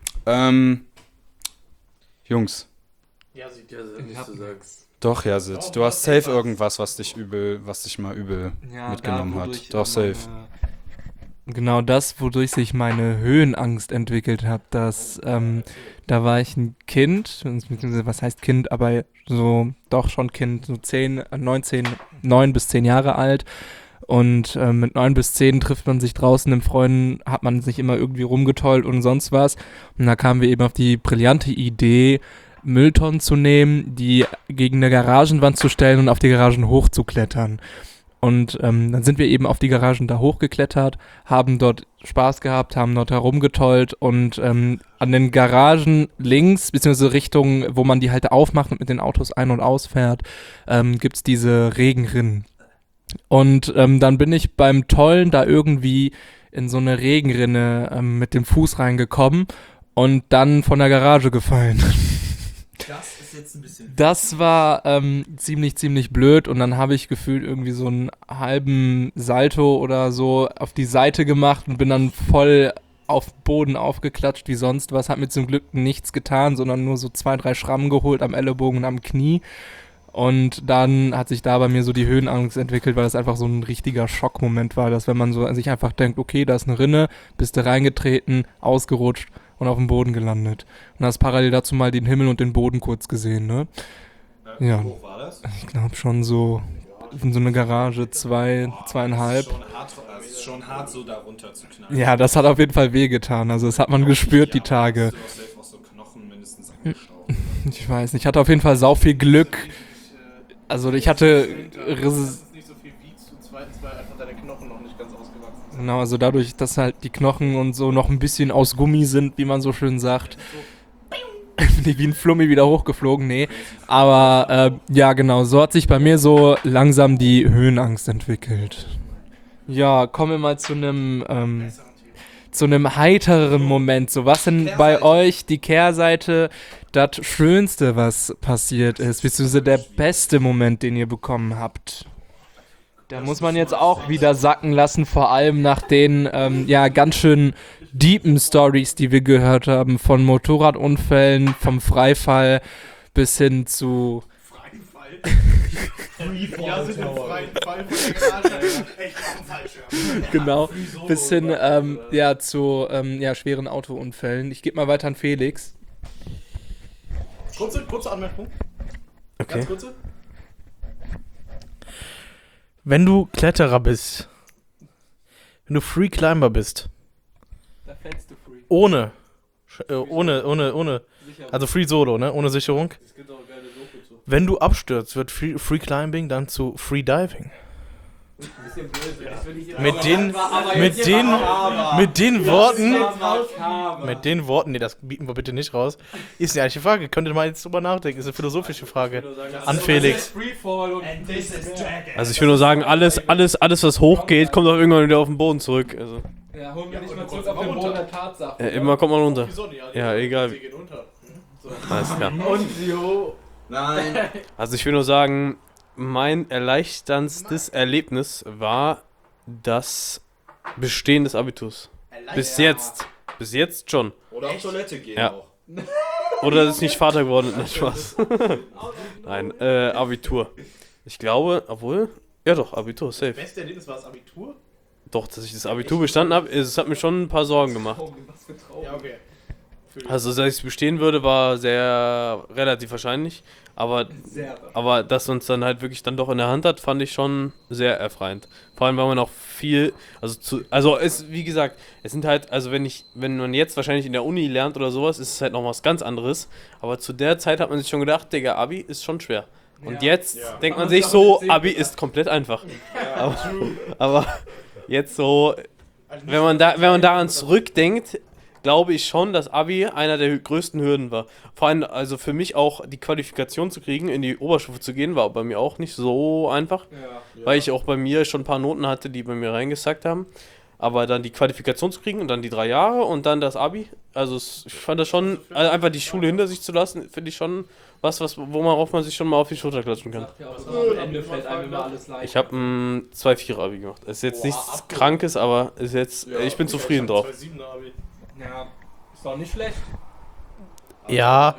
Jungs. Ja, sieht ja sehr, wie du sagst. Doch, ja, Sid. Du hast safe irgendwas, was dich mal übel mitgenommen hat. Doch, safe. Genau das, wodurch sich meine Höhenangst entwickelt hat, da war ich ein Kind, was heißt Kind, aber so, doch schon Kind, so 9 bis 10 Jahre alt. Und mit 9 bis 10 trifft man sich draußen im Freunden, hat man sich immer irgendwie rumgetollt und sonst was. Und da kamen wir eben auf die brillante Idee, Mülltonnen zu nehmen, die gegen eine Garagenwand zu stellen und auf die Garagen hochzuklettern. Und dann sind wir eben auf die Garagen da hochgeklettert, haben dort Spaß gehabt, haben dort herumgetollt und an den Garagen links, beziehungsweise Richtung, wo man die halt aufmacht und mit den Autos ein- und ausfährt, gibt's diese Regenrinnen. Und dann bin ich beim Tollen da irgendwie in so eine Regenrinne mit dem Fuß reingekommen und dann von der Garage gefallen. Das ist jetzt ein bisschen. Das war ziemlich blöd und dann habe ich gefühlt irgendwie so einen halben Salto oder so auf die Seite gemacht und bin dann voll auf Boden aufgeklatscht wie sonst was. Hat mir zum Glück nichts getan, sondern nur so 2, 3 Schrammen geholt am Ellenbogen und am Knie. Und dann hat sich da bei mir so die Höhenangst entwickelt, weil das einfach so ein richtiger Schockmoment war, dass wenn man so sich einfach denkt, okay, da ist eine Rinne, bist du reingetreten, ausgerutscht und auf dem Boden gelandet. Und hast parallel dazu mal den Himmel und den Boden kurz gesehen, ne? Ja. Wie hoch war das? Ich glaube schon so in so eine Garage 2,5. Schon hart, so da runter zu knallen. Ja, das hat auf jeden Fall wehgetan. Also das hat man gespürt, die Tage. Du hast safe auch so Knochen mindestens angestaubt. Ich weiß nicht, ich hatte auf jeden Fall sau viel Glück. Also ich hatte nicht so viel wiegst und zweitens, weil einfach deine Knochen noch nicht ganz ausgewachsen sind. genau, also dadurch, dass halt die Knochen und so noch ein bisschen aus Gummi sind, wie man so schön sagt. Nicht wie ein Flummi wieder hochgeflogen, nee. Aber ja, genau, so hat sich bei mir so langsam die Höhenangst entwickelt. Ja, kommen wir mal zu einem heitereren Moment. So, was denn bei euch die Kehrseite, das Schönste, was passiert ist, beziehungsweise der beste Moment, den ihr bekommen habt? Da muss man jetzt auch wieder sacken lassen, vor allem nach den ganz schön deepen Stories, die wir gehört haben, von Motorradunfällen, vom Freifall bis hin zu Ja, sind im freien Fall von der Garage. Echt auch ein Fallschirm. genau, bis hin zu schweren Autounfällen. Ich gebe mal weiter an Felix. Kurze Anmerkung. Okay. Ganz kurze. Wenn du Kletterer bist, wenn du Free Climber bist, Da fällst du free. ohne, also Free Solo, ne, ohne Sicherung. Es gibt auch geile Doku zu. Wenn du abstürzt, wird Free Climbing dann zu Free Diving. Mit den Worten, nee, das bieten wir bitte nicht raus. Ist eine ehrliche Frage, könnt ihr mal jetzt drüber nachdenken, ist eine philosophische Frage. An Felix. Also ich will nur sagen, alles, was hochgeht, kommt auch irgendwann wieder auf den Boden zurück. Also, Ja, holen wir nicht mal zurück auf den Boden der Tatsachen. immer kommt man runter. Ja, egal. Alles klar. Nein. Also ich will nur sagen, mein erleichterndstes Erlebnis war das Bestehen des Abiturs. Bis jetzt schon. Oder auf Toilette gehen Ja. auch. Oder ist nicht Vater geworden, nicht Spaß. Nein, Abitur. Ich glaube, obwohl, ja doch, Abitur, safe. Beste Erlebnis war das Abitur? Doch, dass ich das Abitur bestanden habe, es hat mir schon ein paar Sorgen gemacht. Ja, okay. Also, dass ich es bestehen würde, war sehr relativ wahrscheinlich. Aber dass man es dann halt wirklich dann doch in der Hand hat, fand ich schon sehr erfreuend. Vor allem, weil man auch viel, wie gesagt, es sind halt, also wenn man jetzt wahrscheinlich in der Uni lernt oder sowas, ist es halt noch was ganz anderes. Aber zu der Zeit hat man sich schon gedacht, Digga, Abi ist schon schwer. Und jetzt denkt man sich so, Abi ist komplett einfach. Aber jetzt so, wenn man daran zurückdenkt, glaube ich schon, dass Abi einer der größten Hürden war. Vor allem, also für mich auch die Qualifikation zu kriegen, in die Oberstufe zu gehen, war bei mir auch nicht so einfach. Weil ich auch bei mir schon ein paar Noten hatte, die bei mir reingesackt haben. Aber dann die Qualifikation zu kriegen und dann die 3 Jahre und dann das Abi. Also ich fand das schon, also einfach die Schule hinter sich zu lassen, finde ich schon worauf man sich schon mal auf die Schulter klatschen kann. Am Ende fällt einem immer alles leicht. Ich habe ein 2,4 Abi gemacht. Ist jetzt nichts Krankes, aber ist jetzt, ich bin zufrieden drauf. Ja, ist doch nicht schlecht. Ja.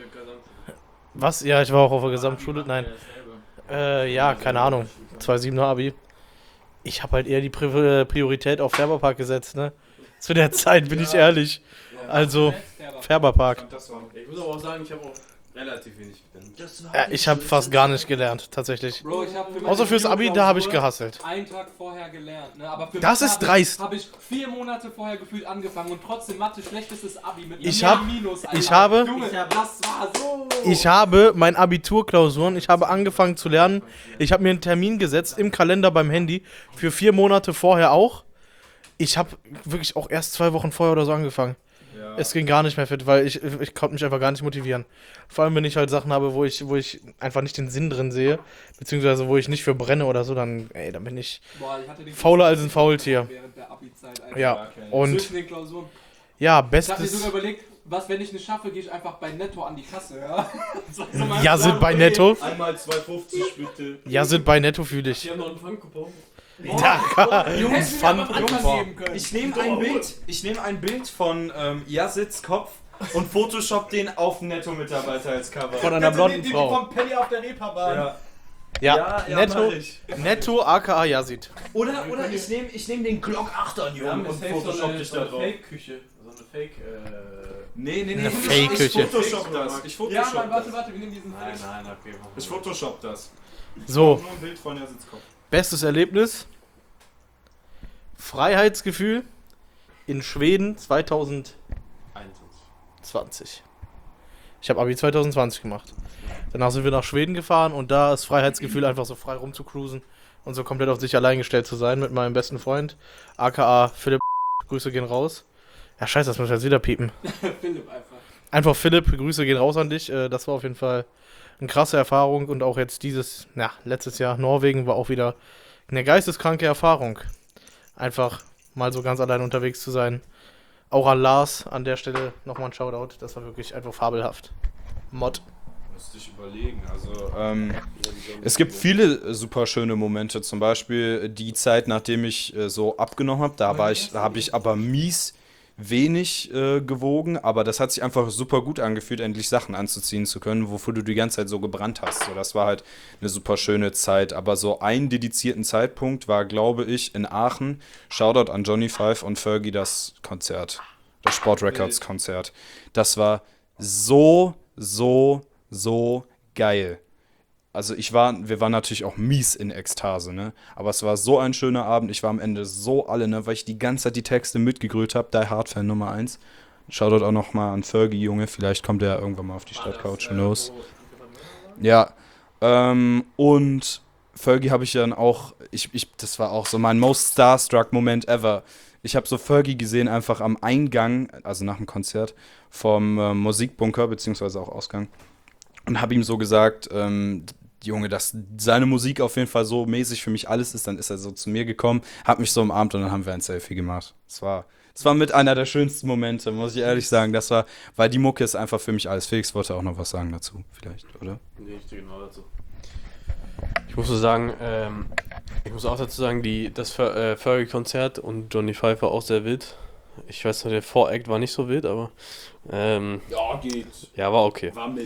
Was? Ja, ich war auch auf der Gesamtschule. Nein. Ja, keine Ahnung. 2,7er Abi. Ich habe halt eher die Priorität auf Färberpark gesetzt, ne? Zu der Zeit, bin ich ehrlich. Also, Färberpark. Ich muss aber auch sagen, ich habe auch relativ wenig gelernt. Ja, ich habe fast gar nicht gelernt, tatsächlich. Bro, ich hab für Außer fürs Abi, da habe ich gehasselt. einen Tag vorher gelernt, ne? Aber für Das Mathe ist dreist. Habe ich 4 Monate vorher gefühlt angefangen und trotzdem Mathe schlechtestes Abi mit Ich mehr hab- Minus. ich habe- Junge, das war so. Ich habe mein Abiturklausuren, ich habe angefangen zu lernen. Ich habe mir einen Termin gesetzt im Kalender beim Handy für 4 Monate vorher auch. Ich habe wirklich auch erst 2 Wochen vorher oder so angefangen. Ja. Es ging gar nicht mehr fit, weil ich konnte mich einfach gar nicht motivieren. Vor allem, wenn ich halt Sachen habe, wo ich einfach nicht den Sinn drin sehe, beziehungsweise wo ich nicht für brenne oder so, dann bin ich Boah, ich hatte den fauler als ein Faultier. während der Abi-Zeit. Alter. Ja, und Zwischen den Klausuren. ja, Ich habe mir bestes. sogar überlegt, was, wenn ich nicht schaffe, gehe ich einfach bei Netto an die Kasse, ja? Das war so mein Ja, Plan, sind bei okay. Netto. Einmal 2,50 bitte. Ja, sind bei Netto fühle ich. Die haben noch einen Pfandcoupon. Jungs, Fun- geben können. Ich nehme ein Bild von Jasits Kopf und Photoshop den auf Netto-Mitarbeiter als Cover. Von einer blonden Frau. Von Penny auf der Reeperbahn. Ja. Ja, Netto, mach ich. Netto aka Yazid. Oder ich nehm den Glock 8 Jungen und Photoshop dich da drauf. Fake-Küche. So eine Fake, Nee. Eine Fake-Küche. Ich Photoshop das. Ich Ja, Photoshop Mann, das. warte, wir nehmen diesen Flash. Nein, okay. Ich Photoshop das. So, Nur ein Bild von Jasits Kopf. bestes Erlebnis. Freiheitsgefühl in Schweden 2020. Ich habe Abi 2020 gemacht. Danach sind wir nach Schweden gefahren und da ist Freiheitsgefühl einfach so frei rumzucruisen und so komplett auf sich allein gestellt zu sein mit meinem besten Freund, aka Philipp. Grüße gehen raus. Ja, scheiße, das muss ich jetzt wieder piepen. Philipp einfach. Einfach Philipp, Grüße gehen raus an dich. Das war auf jeden Fall eine krasse Erfahrung und auch jetzt letztes Jahr Norwegen war auch wieder eine geisteskranke Erfahrung. Einfach mal so ganz allein unterwegs zu sein. Auch an Lars an der Stelle nochmal ein Shoutout. Das war wirklich einfach fabelhaft. Mod. Müsste ich überlegen. Also, es gibt viele super schöne Momente. Zum Beispiel die Zeit, nachdem ich so abgenommen habe. Da habe ich aber mies wenig gewogen. Aber das hat sich einfach super gut angefühlt, endlich Sachen anzuziehen zu können, wofür du die ganze Zeit so gebrannt hast. So, das war halt eine super schöne Zeit. Aber so einen dedizierten Zeitpunkt war, glaube ich, in Aachen. Shoutout an Johnny Five und Fergie, das Konzert. Das Sport Records Konzert. Das war so geil. Also wir waren natürlich auch mies in Ekstase, ne? Aber es war so ein schöner Abend. Ich war am Ende so alle, ne? Weil ich die ganze Zeit die Texte mitgegrölt habe. Die Hard-Fan Nummer 1. Shoutout auch nochmal an Fergie, Junge. Vielleicht kommt er irgendwann mal auf die Stadtcouch. Who knows? Ja. Und Fergie habe ich dann auch, das war auch so mein most starstruck Moment ever. Ich habe so Fergie gesehen, einfach am Eingang, also nach dem Konzert, vom Musikbunker, beziehungsweise auch Ausgang. Und habe ihm so gesagt, Junge, dass seine Musik auf jeden Fall so mäßig für mich alles ist. Dann ist er so zu mir gekommen, hat mich so umarmt und dann haben wir ein Selfie gemacht. Das war mit einer der schönsten Momente, muss ich ehrlich sagen. Weil die Mucke ist einfach für mich alles. Felix wollte auch noch was sagen dazu, vielleicht, oder? Nee, ich stehe genau dazu. Ich muss so sagen, ich muss auch dazu sagen, das Fergie-Konzert und Johnny Pfeiffer auch sehr wild. Ich weiß noch, der Voract war nicht so wild, aber Ja, geht. ja, war okay. War mit.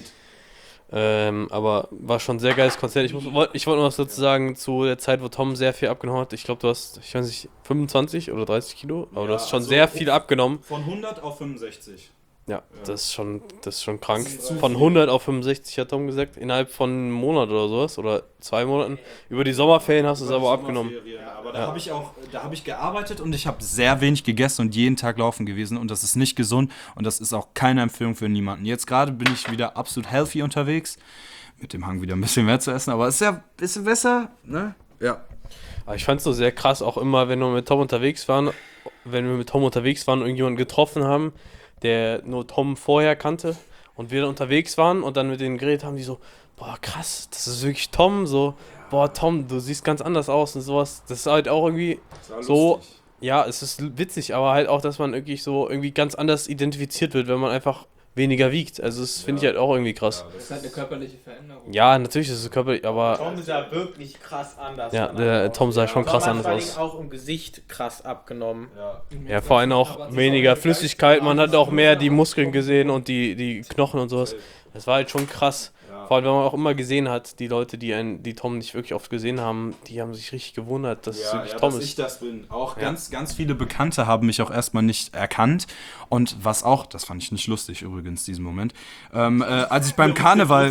Aber war schon ein sehr geiles Konzert. Ich wollte noch was dazu sagen zu der Zeit, wo Tom sehr viel abgenommen hat. Ich glaube, du hast, ich weiß nicht, 25 oder 30 Kilo, aber du hast schon sehr viel abgenommen. Von 100 auf 65. Ja, das ist schon krank. Von 100 auf 65 hat Tom gesagt, innerhalb von einem Monat oder sowas, oder 2 Monaten. Über die Sommerferien hast du es aber abgenommen. Aber da habe ich gearbeitet und ich habe sehr wenig gegessen und jeden Tag laufen gewesen und das ist nicht gesund und das ist auch keine Empfehlung für niemanden. Jetzt gerade bin ich wieder absolut healthy unterwegs, mit dem Hang wieder ein bisschen mehr zu essen, aber es ist ja ein bisschen besser, ne? Ja. Aber ich fand es so sehr krass, auch immer, wenn wir mit Tom unterwegs waren und irgendjemanden getroffen haben, der nur Tom vorher kannte und wir dann unterwegs waren und dann mit denen geredet haben, die so, boah krass, das ist wirklich Tom, so, boah Tom, du siehst ganz anders aus und sowas. Das ist halt auch irgendwie so, ja, es ist witzig, aber halt auch, dass man wirklich so irgendwie ganz anders identifiziert wird, wenn man einfach weniger wiegt. Also das finde ich halt auch irgendwie krass. Das ist halt eine körperliche Veränderung. Ja, natürlich ist es körperlich, aber Tom sah wirklich krass anders. ja, der Tom sah schon krass anders aus. Auch im Gesicht krass abgenommen. Ja, vor allem auch weniger Flüssigkeit, man hat auch mehr die Muskeln gesehen und die Knochen und sowas. Das war halt schon krass. Vor allem, wenn man auch immer gesehen hat, die Leute, die Tom nicht wirklich oft gesehen haben, die haben sich richtig gewundert, dass es wirklich Tom dass ist. ich das bin. Auch ganz viele Bekannte haben mich auch erstmal nicht erkannt. Und was auch, das fand ich nicht lustig übrigens, diesen Moment, als ich beim Karneval...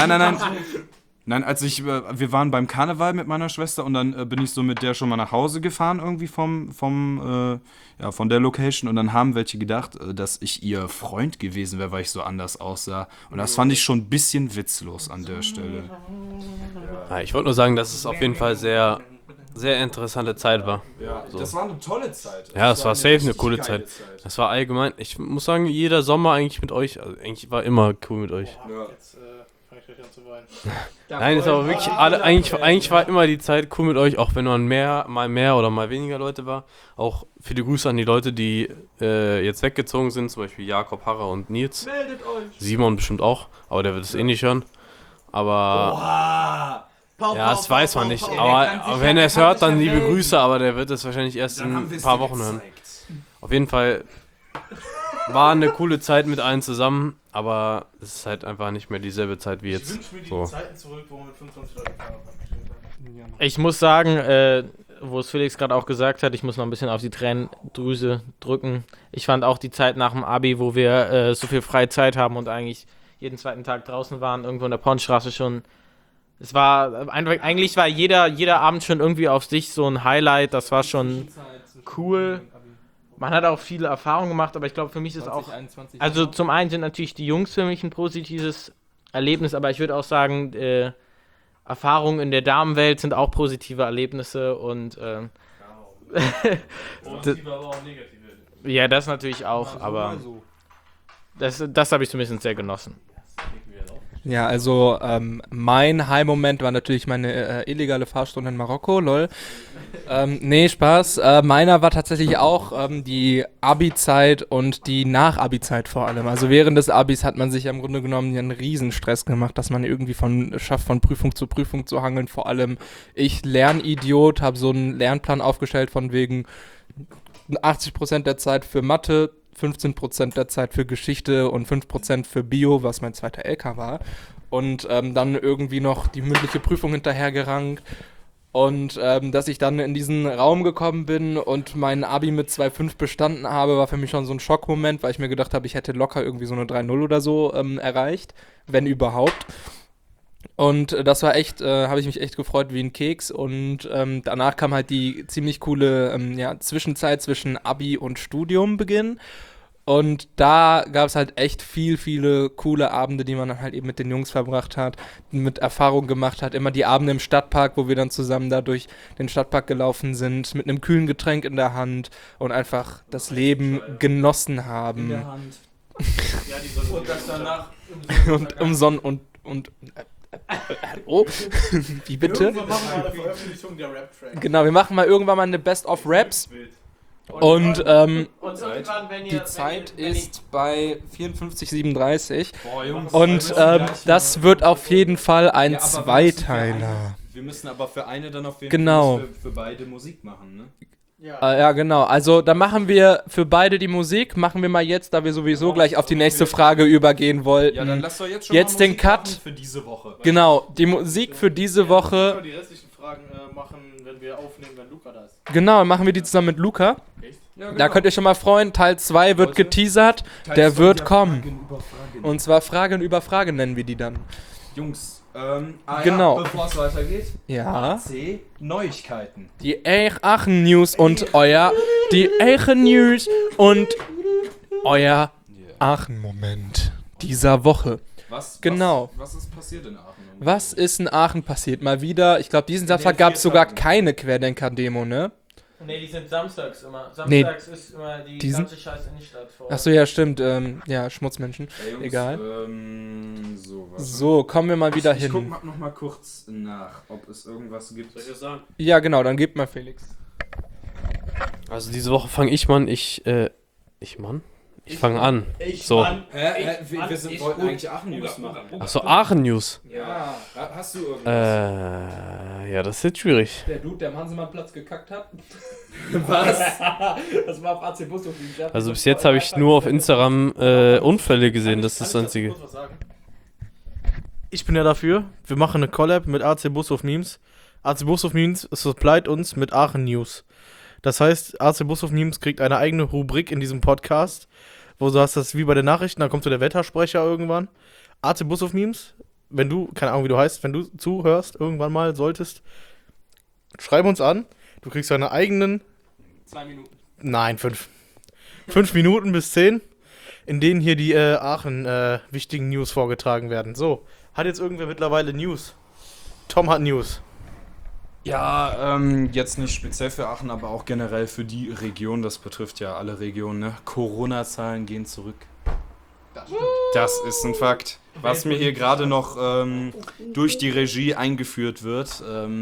Nein, wir waren beim Karneval mit meiner Schwester und dann bin ich so mit der schon mal nach Hause gefahren irgendwie von der Location und dann haben welche gedacht, dass ich ihr Freund gewesen wäre, weil ich so anders aussah. Und das fand ich schon ein bisschen witzlos an der Stelle. Ja, ich wollte nur sagen, dass es auf jeden Fall sehr, sehr interessante Zeit war. Ja, das war eine tolle Zeit. Ja, es war safe eine coole Zeit. Das war allgemein, ich muss sagen, jeder Sommer eigentlich mit euch, also eigentlich war immer cool mit euch. Jetzt fange ich gleich an zu weinen. Nein, es war wirklich eigentlich war immer die Zeit cool mit euch, auch wenn man mal mehr oder mal weniger Leute war. Auch viele Grüße an die Leute, die jetzt weggezogen sind, zum Beispiel Jakob, Harrer und Nils. Meldet euch! Simon bestimmt auch, aber der wird es eh nicht hören. Aber ja, das weiß man nicht. Aber wenn er es hört, dann liebe Grüße, aber der wird es wahrscheinlich erst in ein paar Wochen hören. Auf jeden Fall war eine coole Zeit mit allen zusammen, aber es ist halt einfach nicht mehr dieselbe Zeit wie Ich jetzt. wünsche mir die So. Zeiten zurück, wo man mit 25 Leuten fahren kann. Ich muss sagen, wo es Felix gerade auch gesagt hat, ich muss noch ein bisschen auf die Tränendrüse drücken. Ich fand auch die Zeit nach dem Abi, wo wir so viel freie Zeit haben und eigentlich jeden zweiten Tag draußen waren, irgendwo in der Pornstraße schon. Es war einfach, eigentlich war jeder Abend schon irgendwie auf sich so ein Highlight. Das war schon cool. Man hat auch viele Erfahrungen gemacht, aber ich glaube, für mich ist auch... Also zum einen sind natürlich die Jungs für mich ein positives Erlebnis, aber ich würde auch sagen, Erfahrungen in der Damenwelt sind auch positive Erlebnisse und Positive, aber auch negative. ja, das natürlich auch, aber das habe ich zumindest sehr genossen. Ja, also mein High-Moment war natürlich meine illegale Fahrstunde in Marokko, lol. Nee, Spaß. Meiner war tatsächlich auch die Abi-Zeit und die Nach-Abi-Zeit vor allem. Also während des Abis hat man sich im Grunde genommen einen Riesenstress gemacht, dass man irgendwie schafft, von Prüfung zu Prüfung zu hangeln. Vor allem ich, Lernidiot, habe so einen Lernplan aufgestellt von wegen 80% der Zeit für Mathe, 15% der Zeit für Geschichte und 5% für Bio, was mein zweiter LK war. Und dann irgendwie noch die mündliche Prüfung hinterhergerankt. Und dass ich dann in diesen Raum gekommen bin und mein Abi mit 2,5 bestanden habe, war für mich schon so ein Schockmoment, weil ich mir gedacht habe, ich hätte locker irgendwie so eine 3,0 oder so erreicht, wenn überhaupt. Und das war echt, habe ich mich echt gefreut wie ein Keks. Und danach kam halt die ziemlich coole Zwischenzeit zwischen Abi und Studiumbeginn. Und da gab es halt echt viele coole Abende, die man dann halt eben mit den Jungs verbracht hat, mit Erfahrung gemacht hat. Immer die Abende im Stadtpark, wo wir dann zusammen da durch den Stadtpark gelaufen sind, mit einem kühlen Getränk in der Hand und einfach das Leben genossen haben. Hand. Und das danach Und umsonst oh, wie bitte? Irgendwann machen wir eine Veröffentlichung der Rap-Track. Genau, wir machen mal irgendwann mal eine Best of Raps. Und irgendwann, wenn ihr, die Zeit ist bei 54,37. Boah, Jungs. Und das wird auf jeden Fall ein Zweiteiler. Wir müssen aber für eine dann auf jeden Genau. Fall für beide Musik machen, ne? Ja, genau. Also da machen wir für beide die Musik. Machen wir mal jetzt, da wir sowieso gleich auf die nächste Frage übergehen wollten. Ja, dann lass doch jetzt schon Jetzt mal den Musik Cut. machen für diese Woche. Genau, die Musik für diese Woche. Die restlichen Fragen machen, wenn wir aufnehmen, wenn Luca da ist. Genau, machen wir die zusammen mit Luca. Ja, Da könnt ihr schon mal freuen. Teil 2 wird geteasert. Der wird kommen. Und zwar Fragen über Fragen nennen wir die dann. Jungs, Genau. ja, bevor es weitergeht, Ja. AC Neuigkeiten. Die Aachen News und euer. Die Aachen News und euer Aachen-Moment dieser Woche. Genau. Was ist passiert in Aachen? Was ist in Aachen passiert? Mal wieder. Ich glaube, diesen Samstag gab es sogar keine Querdenker-Demo, ne? Nee, die sind samstags immer. Nee, ist immer die die sind- ganze Scheiße nicht statt vor. Achso, ja, stimmt. Ja, Schmutzmenschen. Ja, Jungs, Egal. Warte. So, kommen wir mal wieder Ich guck hin. noch mal kurz nach, ob es irgendwas gibt. Soll ich das sagen? Ja, genau, dann gebt mal Felix. Also diese Woche fange ich fange an. So. Wir wollten eigentlich Aachen News machen. Achso, Aachen News. Ja, hast du irgendwas? Ja, das ist jetzt schwierig. Der Dude, der am Hansemannplatz gekackt hat. Was? Das war auf AC Bus auf dem Also bis jetzt habe ich nur auf Instagram Unfälle gesehen, das ist das Einzige. Ich bin ja dafür. Wir machen eine Collab mit AC Bushof Memes. AC Bushof Memes supplied uns mit Aachen News. Das heißt, AC Bushof Memes kriegt eine eigene Rubrik in diesem Podcast, wo du hast das wie bei den Nachrichten, da kommt so der Wettersprecher irgendwann. AC Bushof Memes, wenn du, keine Ahnung wie du heißt, wenn du zuhörst, irgendwann mal solltest, schreib uns an. Du kriegst deine eigenen 2 Minuten. Nein, 5. 5 Minuten bis 10, in denen hier die Aachen wichtigen News vorgetragen werden. So, hat jetzt irgendwer mittlerweile News? Tom hat News. Ja, jetzt nicht speziell für Aachen, aber auch generell für die Region. Das betrifft ja alle Regionen, ne? Corona-Zahlen gehen zurück. Das ist ein Fakt. Was mir hier gerade noch durch die Regie eingeführt wird.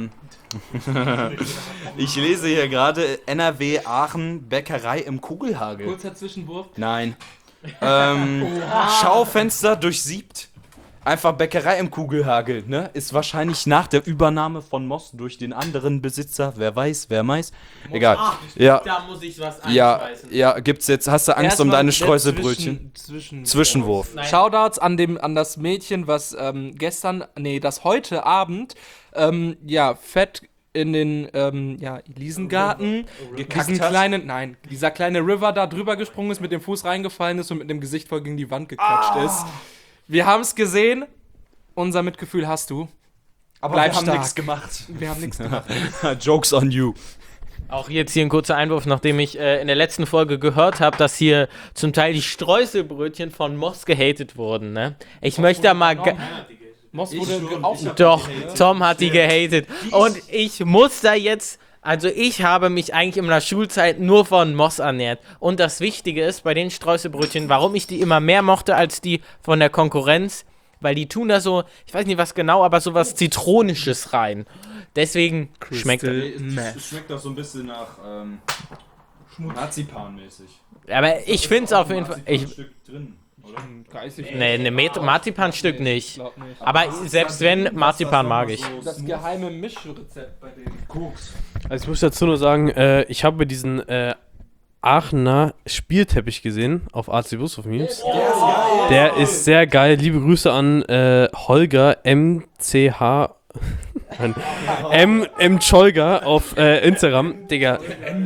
Ich lese hier gerade NRW Aachen Bäckerei im Kugelhagel. Kurzer Zwischenwurf. Nein. Schaufenster durchsiebt. Einfach Bäckerei im Kugelhagel, ne? Ist wahrscheinlich nach der Übernahme von Moss durch den anderen Besitzer. Wer weiß, wer weiß. Egal. Ja, Da muss ich was ja, einschmeißen. ja, gibt's jetzt. Hast du Angst um deine Streuselbrötchen? Zwischenwurf. Nein. Shoutouts an das Mädchen, was das heute Abend, fett in den, Elisengarten, diesen hat? dieser kleine River da drüber gesprungen ist, mit dem Fuß reingefallen ist und mit dem Gesicht voll gegen die Wand geklatscht ist. Wir haben es gesehen. Unser Mitgefühl hast du. Aber Bleib wir haben stark. nichts gemacht. Wir haben nichts gemacht. Jokes on you. Auch jetzt hier ein kurzer Einwurf, nachdem ich in der letzten Folge gehört habe, dass hier zum Teil die Streuselbrötchen von Moss gehatet wurden, ne? Ich möchte da mal... Moss wurde auch Doch, Tom hat die gehatet. Und ich muss da jetzt... Also ich habe mich eigentlich in der Schulzeit nur von Moss ernährt. Und das Wichtige ist bei den Streuselbrötchen, warum ich die immer mehr mochte als die von der Konkurrenz, weil die tun da so, ich weiß nicht was genau, aber sowas Zitronisches rein. Deswegen schmeckt das. Es schmeckt doch so ein bisschen nach Marzipan-mäßig. Aber ich finde es auf jeden Fall... Stück drin, oder? Nee, ne Marzipanstück nicht. Aber selbst wenn, Marzipan mag ich. Das geheime Mischrezept bei denen. Koks. Also ich muss dazu nur sagen, ich habe diesen Aachener Spielteppich gesehen auf AC Bushof Memes. Der ist sehr geil. Liebe Grüße an Holger MCH M. Cholger auf Instagram. Digga,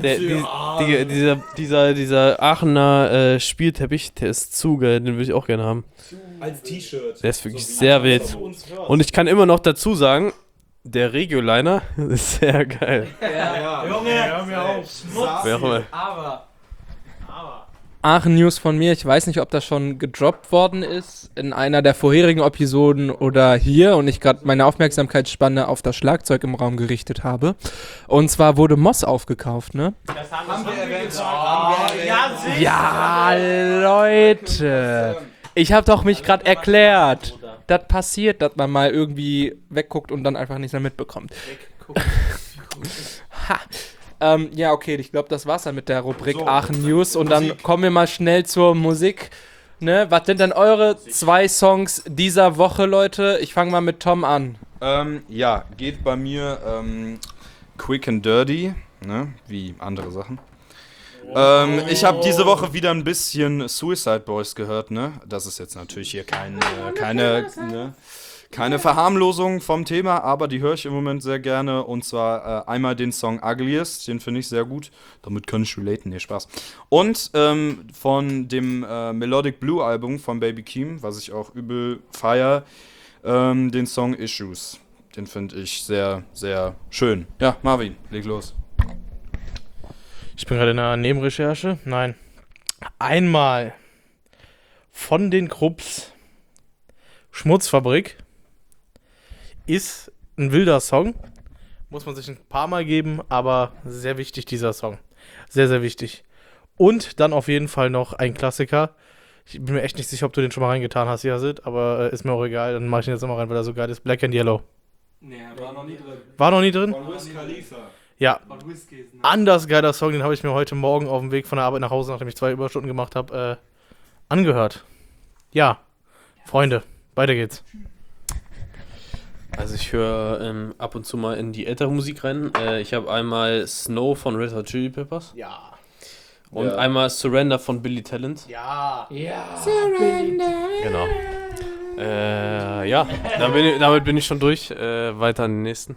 dieser Aachener Spielteppich, der ist zu geil, den würde ich auch gerne haben. Als T-Shirt. Der ist wirklich sehr wild. Und ich kann immer noch dazu sagen, der Regioliner ist sehr geil. Junge, hör mir auf. Wer auch immer. Aber Aachen News von mir. Ich weiß nicht, ob das schon gedroppt worden ist in einer der vorherigen Episoden oder hier und ich gerade meine Aufmerksamkeitsspanne auf das Schlagzeug im Raum gerichtet habe. Und zwar wurde Moss aufgekauft, ne? Das haben wir erwähnt. Ja, Leute. Ich habe doch mich gerade erklärt. Das passiert, dass man mal irgendwie wegguckt und dann einfach nichts mehr mitbekommt. Ha. Ja, okay, ich glaube, das war's dann mit der Rubrik Aachen News. Und dann kommen wir mal schnell zur Musik. Ne? Was sind denn eure 2 Songs dieser Woche, Leute? Ich fange mal mit Tom an. Ja, geht bei mir Quick and Dirty, ne? Wie andere Sachen. Ich habe diese Woche wieder ein bisschen Suicide Boys gehört, ne? Das ist jetzt natürlich hier keine Verharmlosung vom Thema, aber die höre ich im Moment sehr gerne. Und zwar einmal den Song Ugliest, den finde ich sehr gut. Damit kann ich relaten, nee, Spaß. Und von dem Melodic Blue Album von Baby Keem, was ich auch übel feier, den Song Issues. Den finde ich sehr, sehr schön. Ja, Marvin, leg los. Ich bin gerade in einer Nebenrecherche. Nein. Einmal von den Krupps Schmutzfabrik ist ein wilder Song. Muss man sich ein paar Mal geben, aber sehr wichtig dieser Song. Sehr, sehr wichtig. Und dann auf jeden Fall noch ein Klassiker. Ich bin mir echt nicht sicher, ob du den schon mal reingetan hast, Yazid, aber ist mir auch egal. Dann mache ich ihn jetzt nochmal rein, weil er so geil ist. Black and Yellow. Nee, war noch nie drin. War noch nie drin? Von Wiz Khalifa. Ja. Von Whiskys, ne? Anders geiler Song, den habe ich mir heute Morgen auf dem Weg von der Arbeit nach Hause, nachdem ich 2 Überstunden gemacht habe, angehört. Ja, Freunde, weiter geht's. Also ich höre ab und zu mal in die ältere Musik rein. Ich habe einmal Snow von Red Hot Chili Peppers Ja. und einmal Surrender von Billy Talent. Ja. Genau. Ja, damit bin ich schon durch. Weiter an den nächsten.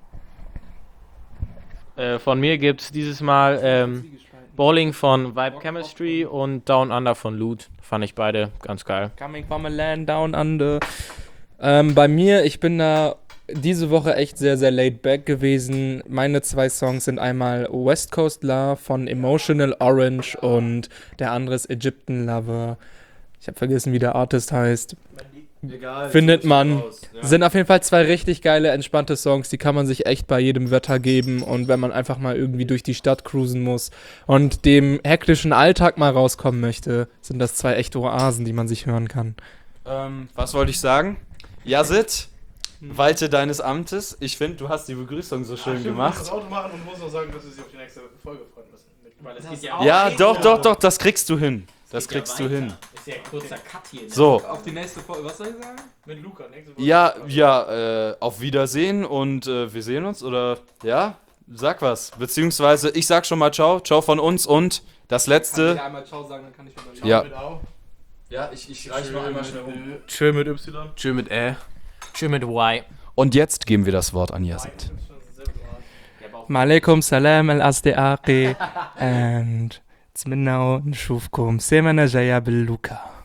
Von mir gibt's dieses Mal Bowling von Vibe Chemistry und Down Under von Loot. Fand ich beide ganz geil. Coming from a land down under. Bei mir, ich bin da diese Woche echt sehr, sehr laid back gewesen. Meine 2 Songs sind einmal West Coast Love von Emotional Orange und der andere ist Egyptian Lover. Ich habe vergessen, wie der Artist heißt. Egal. Findet man. Ja. Sind auf jeden Fall 2 richtig geile, entspannte Songs, die kann man sich echt bei jedem Wetter geben und wenn man einfach mal irgendwie durch die Stadt cruisen muss und dem hektischen Alltag mal rauskommen möchte, sind das 2 echte Oasen, die man sich hören kann. Was wollte ich sagen? Yazid, walte deines Amtes. Ich finde, du hast die Begrüßung so schön gemacht. das Auto machen und muss noch sagen, dass wir sich auf die nächste Folge freuen müssen. Weil es geht Ja, doch, das kriegst du hin. Das kriegst du hin. Ist ja ein kurzer Cut hier. So, Auf die nächste Folge, was soll ich sagen? Mit Luca, nächste Folge. ja, auf Wiedersehen und wir sehen uns, oder? Ja? Sag was. Beziehungsweise, ich sag schon mal ciao. Ciao von uns und das letzte. einmal Ciao sagen, dann kann ich überlegen. Ja. Mit Au. Ja, ich reiche noch einmal schnell um. Chill mit Y. Tschö mit Tschüss mit Y. Und jetzt geben wir das Wort an Yazid. Malaikum salam al-Asdeaqi and Zminnau nshufkum semana jaya bil Luca.